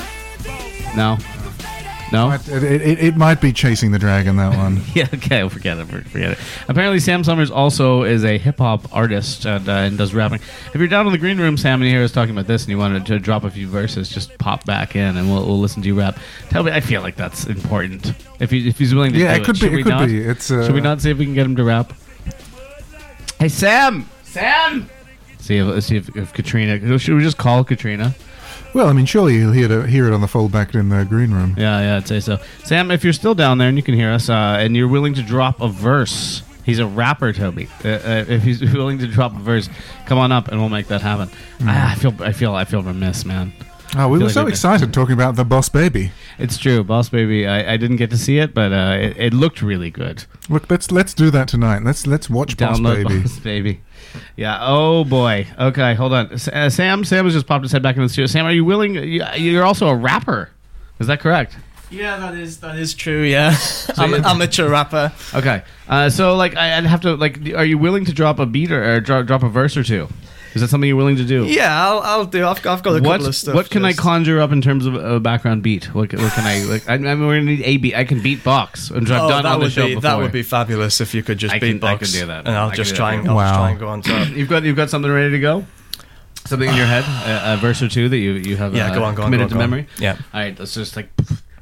No. No. It, it, it, it might be Chasing the Dragon, that one. Yeah. Okay. We'll forget it. Forget it. Apparently, Sam Summers also is a hip hop artist and, uh, and does rapping. If you're down in the green room, Sam, and you hear us talking about this, and you wanted to drop a few verses, just pop back in and we'll, we'll listen to you rap. Tell me, I feel like that's important. If he, if he's willing to Yeah, do it could Should be. we It could not? be. It's. Uh, Should we not see if we can get him to rap? Hey, Sam! Sam! See if let's see if, if Katrina. Should we just call Katrina? Well, I mean, surely you'll hear, to, hear it on the foldback in the green room. Yeah, yeah, I'd say so. Sam, if you're still down there and you can hear us, uh, and you're willing to drop a verse, he's a rapper, Toby. Uh, uh, if he's willing to drop a verse, come on up and we'll make that happen. Ah, I feel, I feel, I feel remiss, man. Oh, we feel were like so we- excited talking about the Boss Baby. It's true, Boss Baby. I, I didn't get to see it, but uh, it, it looked really good. Look, let's let's do that tonight. Let's let's watch Boss Download Baby. Boss Baby. Yeah. Oh boy. Okay. Hold on. S- uh, Sam. Sam has just popped his head back in the studio. Sam, are you willing? You, you're also a rapper. Is that correct? Yeah, that is that is true. Yeah, I'm you- an amateur rapper. Okay. Uh, so like, I, I'd have to like. Are you willing to drop a beat or, or dro- drop a verse or two? Is that something you're willing to do? Yeah, I'll, I'll do. I've, I've got a What couple of stuff. What can just- I conjure up in terms of a background beat? What, ca- what can I? Like, I, I mean, we're gonna need a beat. I can beatbox, which I've Oh, done that on the would show be before. that would be fabulous if you could just I can- beatbox. I can do that. and I'll I can just do try that. and I'll just Wow. try and go on top. You've got you've got something ready to go. Something in your head, a, a verse or two that you you have Yeah, uh, go on, go on, committed go on, to go on. memory. Yeah. All right, let's just like.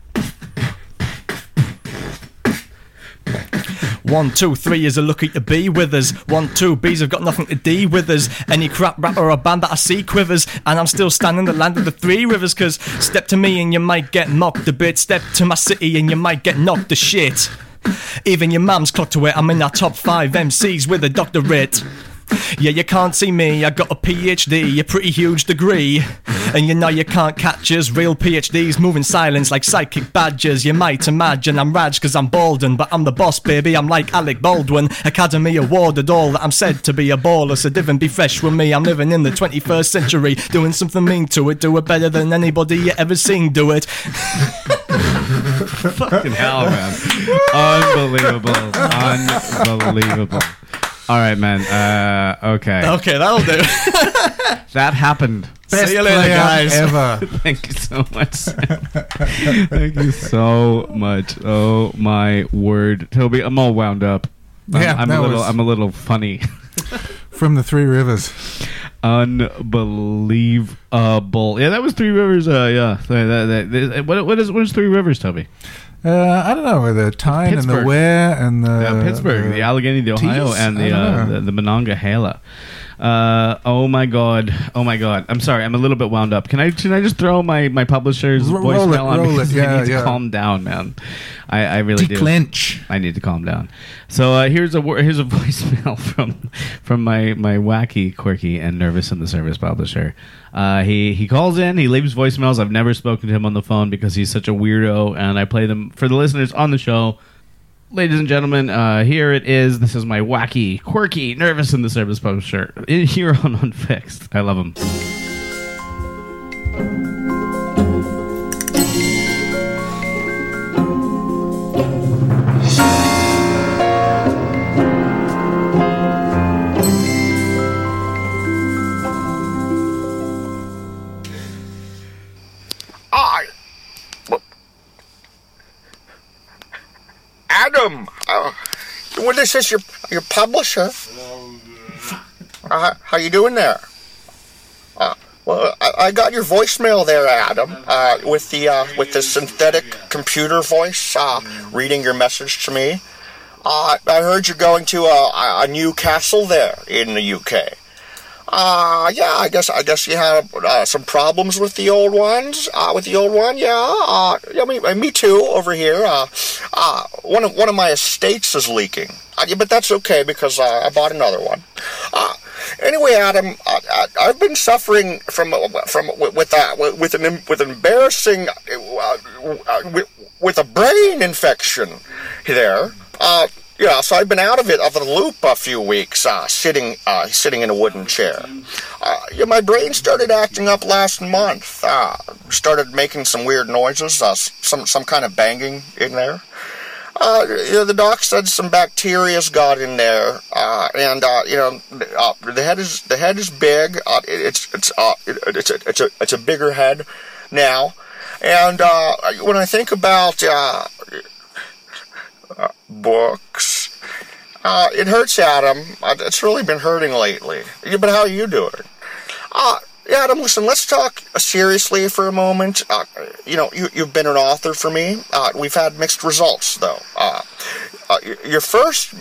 One, two, three is a lucky to be with us. One, two, B's have got nothing to do with us. Any crap rapper or band that I see quivers. And I'm still standing the land of the three rivers. Cause step to me and you might get mocked a bit. Step to my city and you might get knocked to shit. Even your mum's clocked to it. I'm in our top five M Cs with a doctorate. Yeah, you can't see me, I got a P H D, a pretty huge degree. And you know you can't catch us, real P H Ds move in silence like psychic badgers. You might imagine I'm Raj cause I'm Baldwin, but I'm the boss baby, I'm like Alec Baldwin. Academy awarded all that I'm said to be a baller, so divin' be fresh with me. I'm living in the twenty-first century, doing something mean to it, do it better than anybody you ever seen do it. Fucking hell, man. Unbelievable. Unbelievable. All right, man. Uh, okay. Okay, that'll do. That happened. See you later, player guys. ever. Thank you so much, Sam. Thank you so much. Oh my word, Toby, I'm all wound up. I'm, Yeah, I'm that a little. was- I'm a little funny. From the Three Rivers. Unbelievable. Yeah, that was Three Rivers. Uh, yeah. That, that, that, what, what, is, what is Three Rivers, Toby? Uh, I don't know, the Tyne and the Ware and the... Yeah, Pittsburgh, the, the Allegheny, the Ohio, Tees? and the, uh, the the Monongahela. Uh, oh my god! Oh my god! I'm sorry. I'm a little bit wound up. Can I? Can I just throw my, my publisher's Ro- voicemail roll it, on roll because it. Yeah, I need to yeah. calm down, man. I, I really Declench. do. I need to calm down. So uh, here's a wo- here's a voicemail from from my, my wacky, quirky, and nervous in the service publisher. Uh, he he calls in. He leaves voicemails. I've never spoken to him on the phone because he's such a weirdo, and I play them for the listeners on the show. Ladies and gentlemen, uh, here it is. This is my wacky, quirky, nervous in the service publisher in here on Unfixed. I love him. I, Adam, uh, well, this is your your publisher. Uh, how you doing there? Uh, well, I, I got your voicemail there, Adam, uh, with the uh, with the synthetic computer voice uh, reading your message to me. Uh, I heard you're going to a, a new castle there in the U K. Uh, yeah, I guess I guess you have uh, some problems with the old ones. Uh, with the old one, yeah. Uh, yeah, me, me too. Over here, uh, uh, one of one of my estates is leaking. Uh, yeah, but that's okay because uh, I bought another one. Uh, anyway, Adam, uh, I, I've been suffering from from with uh, with an with an embarrassing uh, uh, with, with a brain infection there. Uh, Yeah, so I've been out of it, of the loop a few weeks, uh, sitting, uh, sitting in a wooden chair. Uh, yeah, my brain started acting up last month. Uh, started making some weird noises, uh, some some kind of banging in there. Uh, you know, the doc said some bacteria's got in there, uh, and uh, you know, uh, the head is the head is big. Uh, it, it's it's uh, it, it's a it's a it's a bigger head now, and uh, when I think about. Uh, Uh, books. Uh, it hurts, Adam. Uh, it's really been hurting lately. Yeah, but how are you doing? Uh, Adam, listen, let's talk seriously for a moment. Uh, you know, you, you've been an author for me. Uh, we've had mixed results, though. Uh, uh, your first...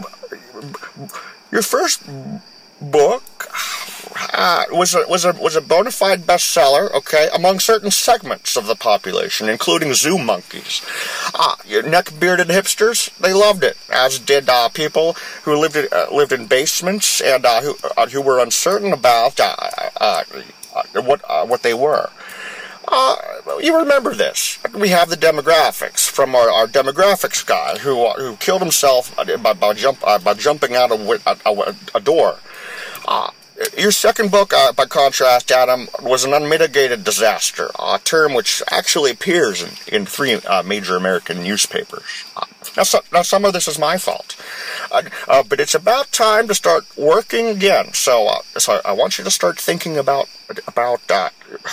Your first book... Uh, was a was a was a bona fide bestseller, okay, among certain segments of the population, including zoo monkeys. Uh, neck-bearded hipsters, they loved it, as did uh, people who lived in, uh, lived in basements and uh, who uh, who were uncertain about uh, uh, uh, what uh, what they were. Uh, you remember this. We have the demographics from our, our demographics guy who uh, who killed himself by by, jump, uh, by jumping out of a, a, a door. Uh, Your second book, uh, by contrast, Adam, was an unmitigated disaster, a term which actually appears in, in three uh, major American newspapers. Uh, now, so, now, some of this is my fault, uh, uh, but it's about time to start working again. So, uh, so I want you to start thinking about about uh,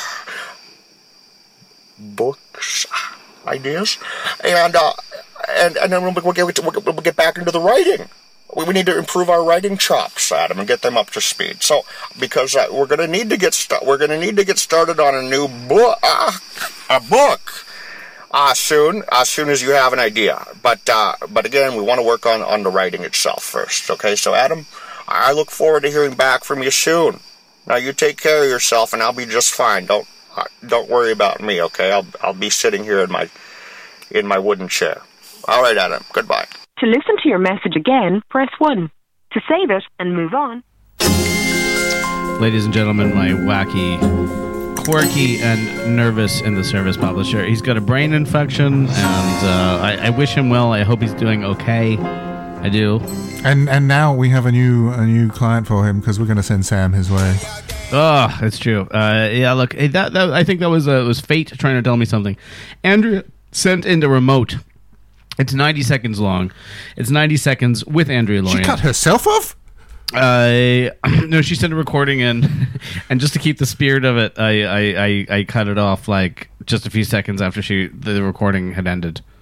books, ideas, and uh, and and then we'll, we'll, get, we'll, we'll get back into the writing. We need to improve our writing chops, Adam, and get them up to speed. So, because uh, we're going to need to get st- we're going to need to get started on a new book, uh, a book, uh, soon, as soon as you have an idea. But, uh, but again, we want to work on, on the writing itself first. Okay, so Adam, I look forward to hearing back from you soon. Now, you take care of yourself, and I'll be just fine. Don't, uh, don't worry about me. Okay, I'll, I'll be sitting here in my, in my wooden chair. All right, Adam. Goodbye. To listen to your message again, press one. To save it and move on. Ladies and gentlemen, my wacky, quirky, and nervous in the service publisher. He's got a brain infection, and uh, I, I wish him well. I hope he's doing okay. I do. And and now we have a new a new client for him because we're going to send Sam his way. Oh, that's true. Uh, yeah, look, hey, that, that I think that was uh, was fate trying to tell me something. Andrea sent in the remote. It's ninety seconds long. It's ninety seconds with Andrea Lorien. She cut herself off? Uh, no, she sent a recording in, and just to keep the spirit of it, I, I, I, I cut it off like just a few seconds after she the recording had ended.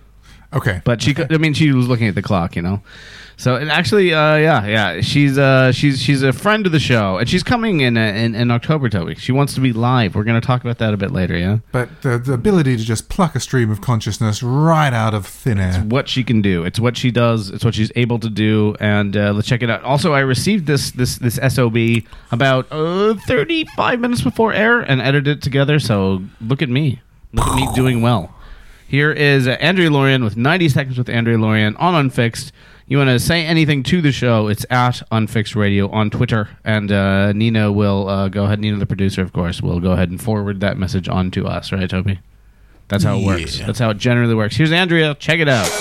Okay. But she, could, I mean, she was looking at the clock, you know. So and actually, uh, yeah, yeah, she's uh, she's she's a friend of the show, and she's coming in uh, in, in October, Toby. She wants to be live. We're going to talk about that a bit later, yeah. But the, the ability to just pluck a stream of consciousness right out of thin air. It's what she can do. It's what she does. It's what she's able to do. And uh, let's check it out. Also, I received this this this S O B about uh, thirty-five minutes before air and edited it together. So look at me, look at me doing well. Here is uh, Andrea Lorien with ninety seconds with Andrea Lorien on Unfixed. You want to say anything to the show, it's at Unfixed Radio on Twitter. And uh, Nina will uh, go ahead, Nina, the producer, of course, will go ahead and forward that message on to us. Right, Toby? That's how it works. Yeah. That's how it generally works. Here's Andrea. Check it out.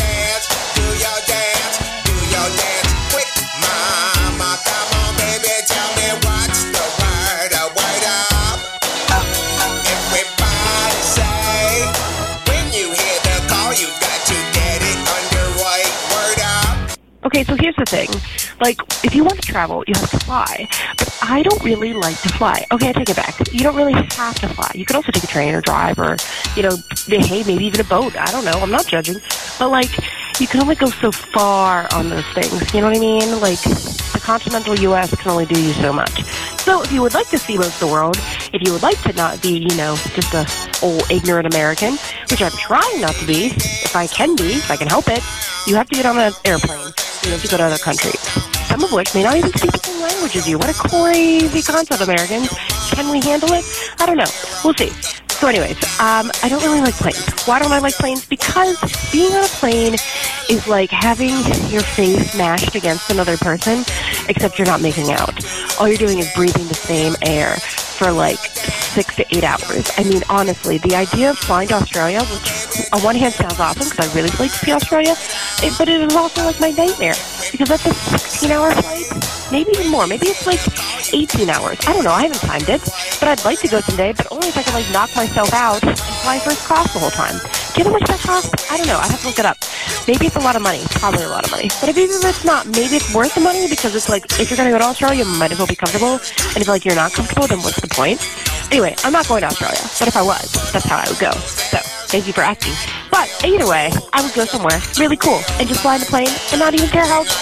Okay, so here's the thing. Like, if you want to travel, you have to fly. But I don't really like to fly. Okay, I take it back. You don't really have to fly. You could also take a train or drive or, you know, hey, maybe even a boat. I don't know. I'm not judging. But, like, you can only go so far on those things. You know what I mean? Like, the continental U S can only do you so much. So if you would like to see most of the world, if you would like to not be, you know, just a old ignorant American, which I'm trying not to be, if I can be, if I can help it, you have to get on an airplane. You know, to go to other countries, some of which may not even speak the same language as you. What a crazy concept, Americans. Can we handle it? I don't know. We'll see. So anyways, um, I don't really like planes. Why don't I like planes? Because being on a plane is like having your face mashed against another person, except you're not making out. All you're doing is breathing the same air for like six to eight hours. I mean, honestly, the idea of flying to Australia, which on one hand sounds awesome because I really like to see Australia, it, but it is also like my nightmare because that's a sixteen-hour flight, maybe even more. Maybe it's like eighteen hours. I don't know. I haven't timed it, but I'd like to go someday, but only if I can like knock myself out and fly first class the whole time. Do you know how much that costs? I don't know. I'd have to look it up. Maybe it's a lot of money. Probably a lot of money. But if even if it's not, maybe it's worth the money because it's like, if you're going to go to Australia, you might as well be comfortable. And if like you're not comfortable, then what's the point? Anyway, I'm not going to Australia. But if I was, that's how I would go. So, thank you for asking. But either way, I would go somewhere really cool and just fly in a plane and not even care how.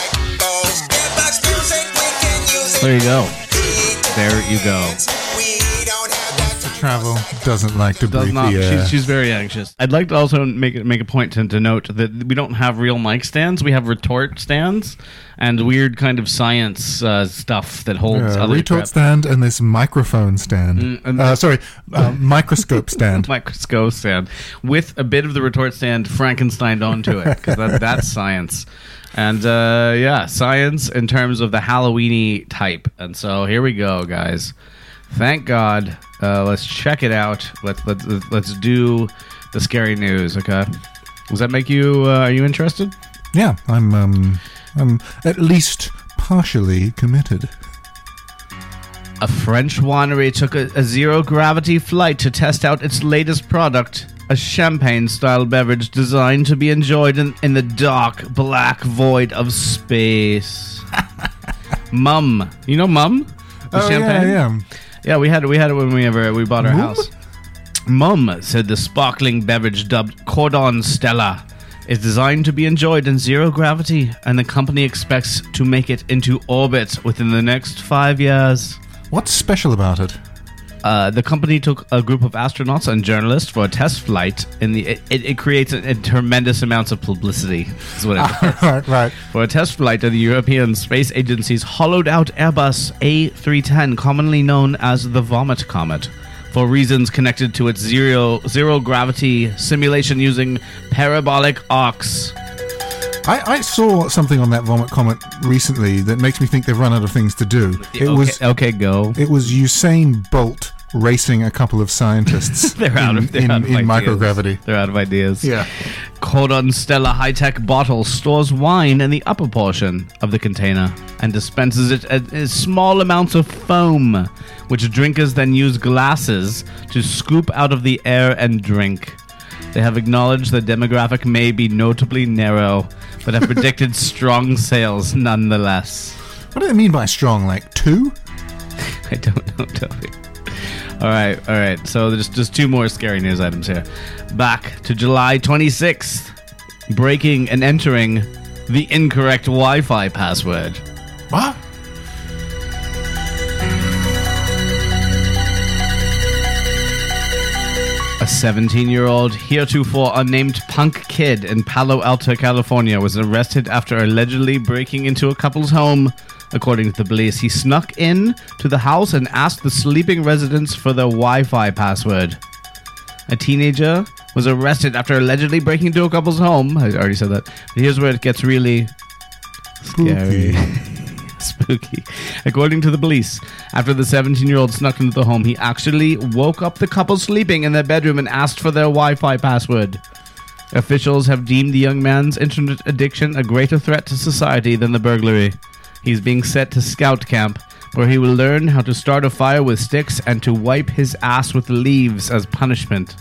There you go. There you go. Travel, doesn't like to Does breathe not. the air. She's, she's very anxious. I'd like to also make it, make a point to, to note that we don't have real mic stands. We have retort stands and weird kind of science uh, stuff that holds Uh, other retort crap. stand and this microphone stand. Mm, and- uh, sorry, uh, microscope stand. Microscope stand with a bit of the retort stand Frankenstein onto it because that, that's science. And uh, yeah, science in terms of the Halloweeny type. And so here we go, guys. Thank God. Uh, let's check it out. Let's let's let's do the scary news. Okay. Does that make you? Uh, are you interested? Yeah, I'm. Um, I'm at least partially committed. A French winery took a, a zero-gravity flight to test out its latest product, a champagne-style beverage designed to be enjoyed in, in the dark, black void of space. Mum. You know Mum? The Oh, champagne? yeah, yeah. Yeah, we had, we had it when we, ever, we bought our Mum? house. Mum, said the sparkling beverage dubbed Cordon Stella, is designed to be enjoyed in zero gravity, and the company expects to make it into orbit within the next five years. What's special about it? Uh, the company took a group of astronauts and journalists for a test flight. In the it, it, it creates a, a tremendous amounts of publicity. Is what it does. right, right. For a test flight of the European Space Agency's hollowed-out Airbus A three ten, commonly known as the Vomit Comet, for reasons connected to its zero zero gravity simulation using parabolic arcs. I, I saw something on that Vomit Comet recently that makes me think they've run out of things to do. It okay, was okay, go. It was Usain Bolt racing a couple of scientists. They're out of they're in, out of in ideas. microgravity. They're out of ideas. Yeah. Cordon Stella high-tech bottle stores wine in the upper portion of the container and dispenses it at, at small amounts of foam, which drinkers then use glasses to scoop out of the air and drink. They have acknowledged the demographic may be notably narrow, but have predicted strong sales nonetheless. What do they mean by strong? Like two? I don't know, Toby. All right, all right. So there's just two more scary news items here. Back to July twenty-sixth. breaking and entering the incorrect Wi-Fi password. What? A seventeen-year-old, heretofore unnamed punk kid in Palo Alto, California, was arrested after allegedly breaking into a couple's home. According to the police, he snuck in to the house and asked the sleeping residents for their Wi-Fi password. A teenager was arrested after allegedly breaking into a couple's home. I already said that. But here's where it gets really scary. Spooky. According to the police, after the seventeen-year-old snuck into the home, he actually woke up the couple sleeping in their bedroom and asked for their Wi-Fi password. Officials have deemed the young man's internet addiction a greater threat to society than the burglary. He's being sent to scout camp, where he will learn how to start a fire with sticks and to wipe his ass with leaves as punishment.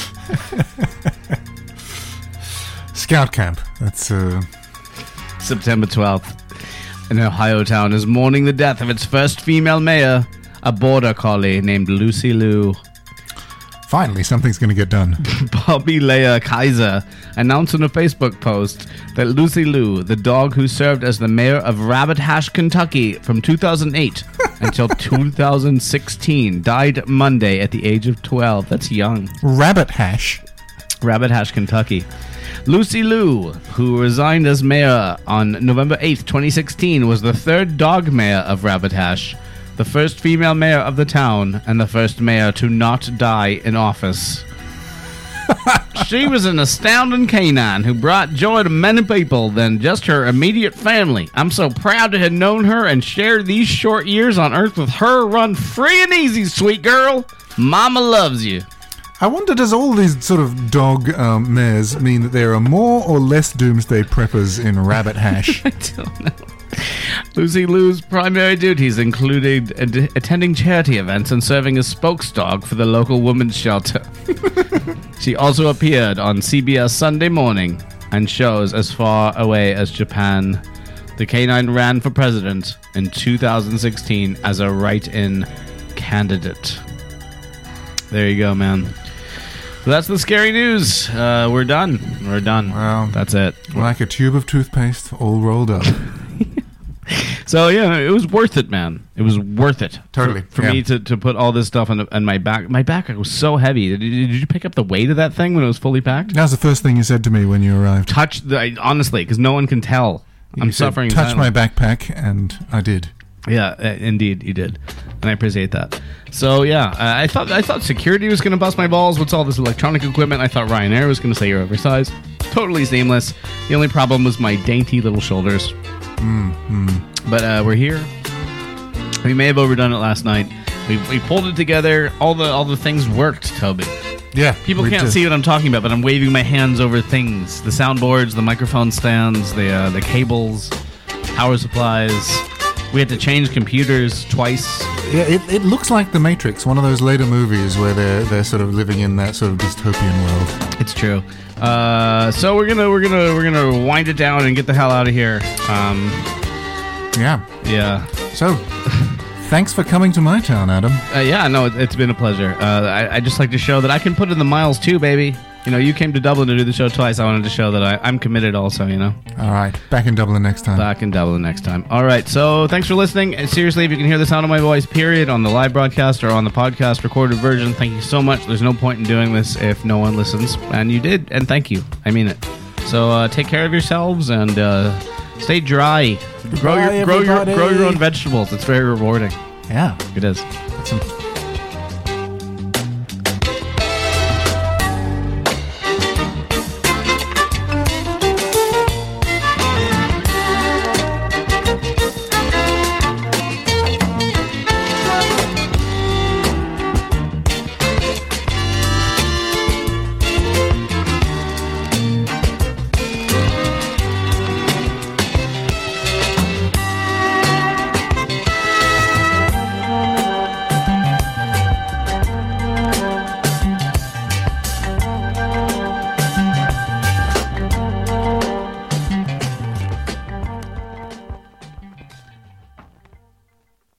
Scout camp. That's uh... September twelfth. An Ohio town is mourning the death of its first female mayor, a border collie named Lucy Liu. Finally, something's going to get done. Bobby Leah Kaiser announced in a Facebook post that Lucy Liu, the dog who served as the mayor of Rabbit Hash, Kentucky from two thousand eight until two thousand sixteen, died Monday at the age of twelve. That's young. Rabbit Hash? Rabbit Hash, Kentucky. Lucy Liu, who resigned as mayor on November eighth, twenty sixteen, was the third dog mayor of Rabbit Hash, the first female mayor of the town, and the first mayor to not die in office. She was an astounding canine who brought joy to many people than just her immediate family. I'm so proud to have known her and shared these short years on Earth with her. Run free and easy, sweet girl. Mama loves you. I wonder, does all these sort of dog um, mayors mean that there are more or less doomsday preppers in Rabbit Hash? I don't know. Lucy Liu's primary duties included ad- attending charity events and serving as spokesdog for the local women's shelter. She also appeared on C B S Sunday Morning and shows as far away as Japan. The canine ran for president in two thousand sixteen as a write-in candidate. There you go, man. So that's the scary news. Uh, we're done. We're done. Wow. That's it. Like a tube of toothpaste all rolled up. So, yeah, it was worth it, man. It was worth it. Totally. For, for yeah. me to, to put all this stuff on, on my back. My backpack was so heavy. Did, did you pick up the weight of that thing when it was fully packed? That was the first thing you said to me when you arrived. Touch, the, I, honestly, because no one can tell. You I'm said, suffering. Touch silently. my backpack, and I did. Yeah, uh, indeed, you did, and I appreciate that. So yeah, uh, I thought I thought security was going to bust my balls with all this electronic equipment. I thought Ryanair was going to say you're oversized. Totally seamless. The only problem was my dainty little shoulders. Mm-hmm. But uh, we're here. We may have overdone it last night. We we pulled it together. All the all the things worked, Toby. Yeah. People can't did. see what I'm talking about, but I'm waving my hands over things: the soundboards, the microphone stands, the uh, the cables, power supplies. We had to change computers twice. Yeah, it, it looks like The Matrix, one of those later movies where they're they're sort of living in that sort of dystopian world. It's true. Uh, so we're gonna we're gonna we're gonna wind it down and get the hell out of here. Um, yeah, yeah. So, thanks for coming to my town, Adam. Uh, yeah, no, it, it's been a pleasure. Uh, I, I just like to show that I can put in the miles too, baby. You know, you came to Dublin to do the show twice. I wanted to show that I, I'm committed also, you know. All right. Back in Dublin next time. Back in Dublin next time. All right. So thanks for listening. And seriously, if you can hear the sound of my voice, period, on the live broadcast or on the podcast recorded version, thank you so much. There's no point in doing this if no one listens. And you did. And thank you. I mean it. So uh, take care of yourselves and uh, stay dry. Grow Bye, your, grow, your, everybody. grow your own vegetables. It's very rewarding. Yeah. It is. Some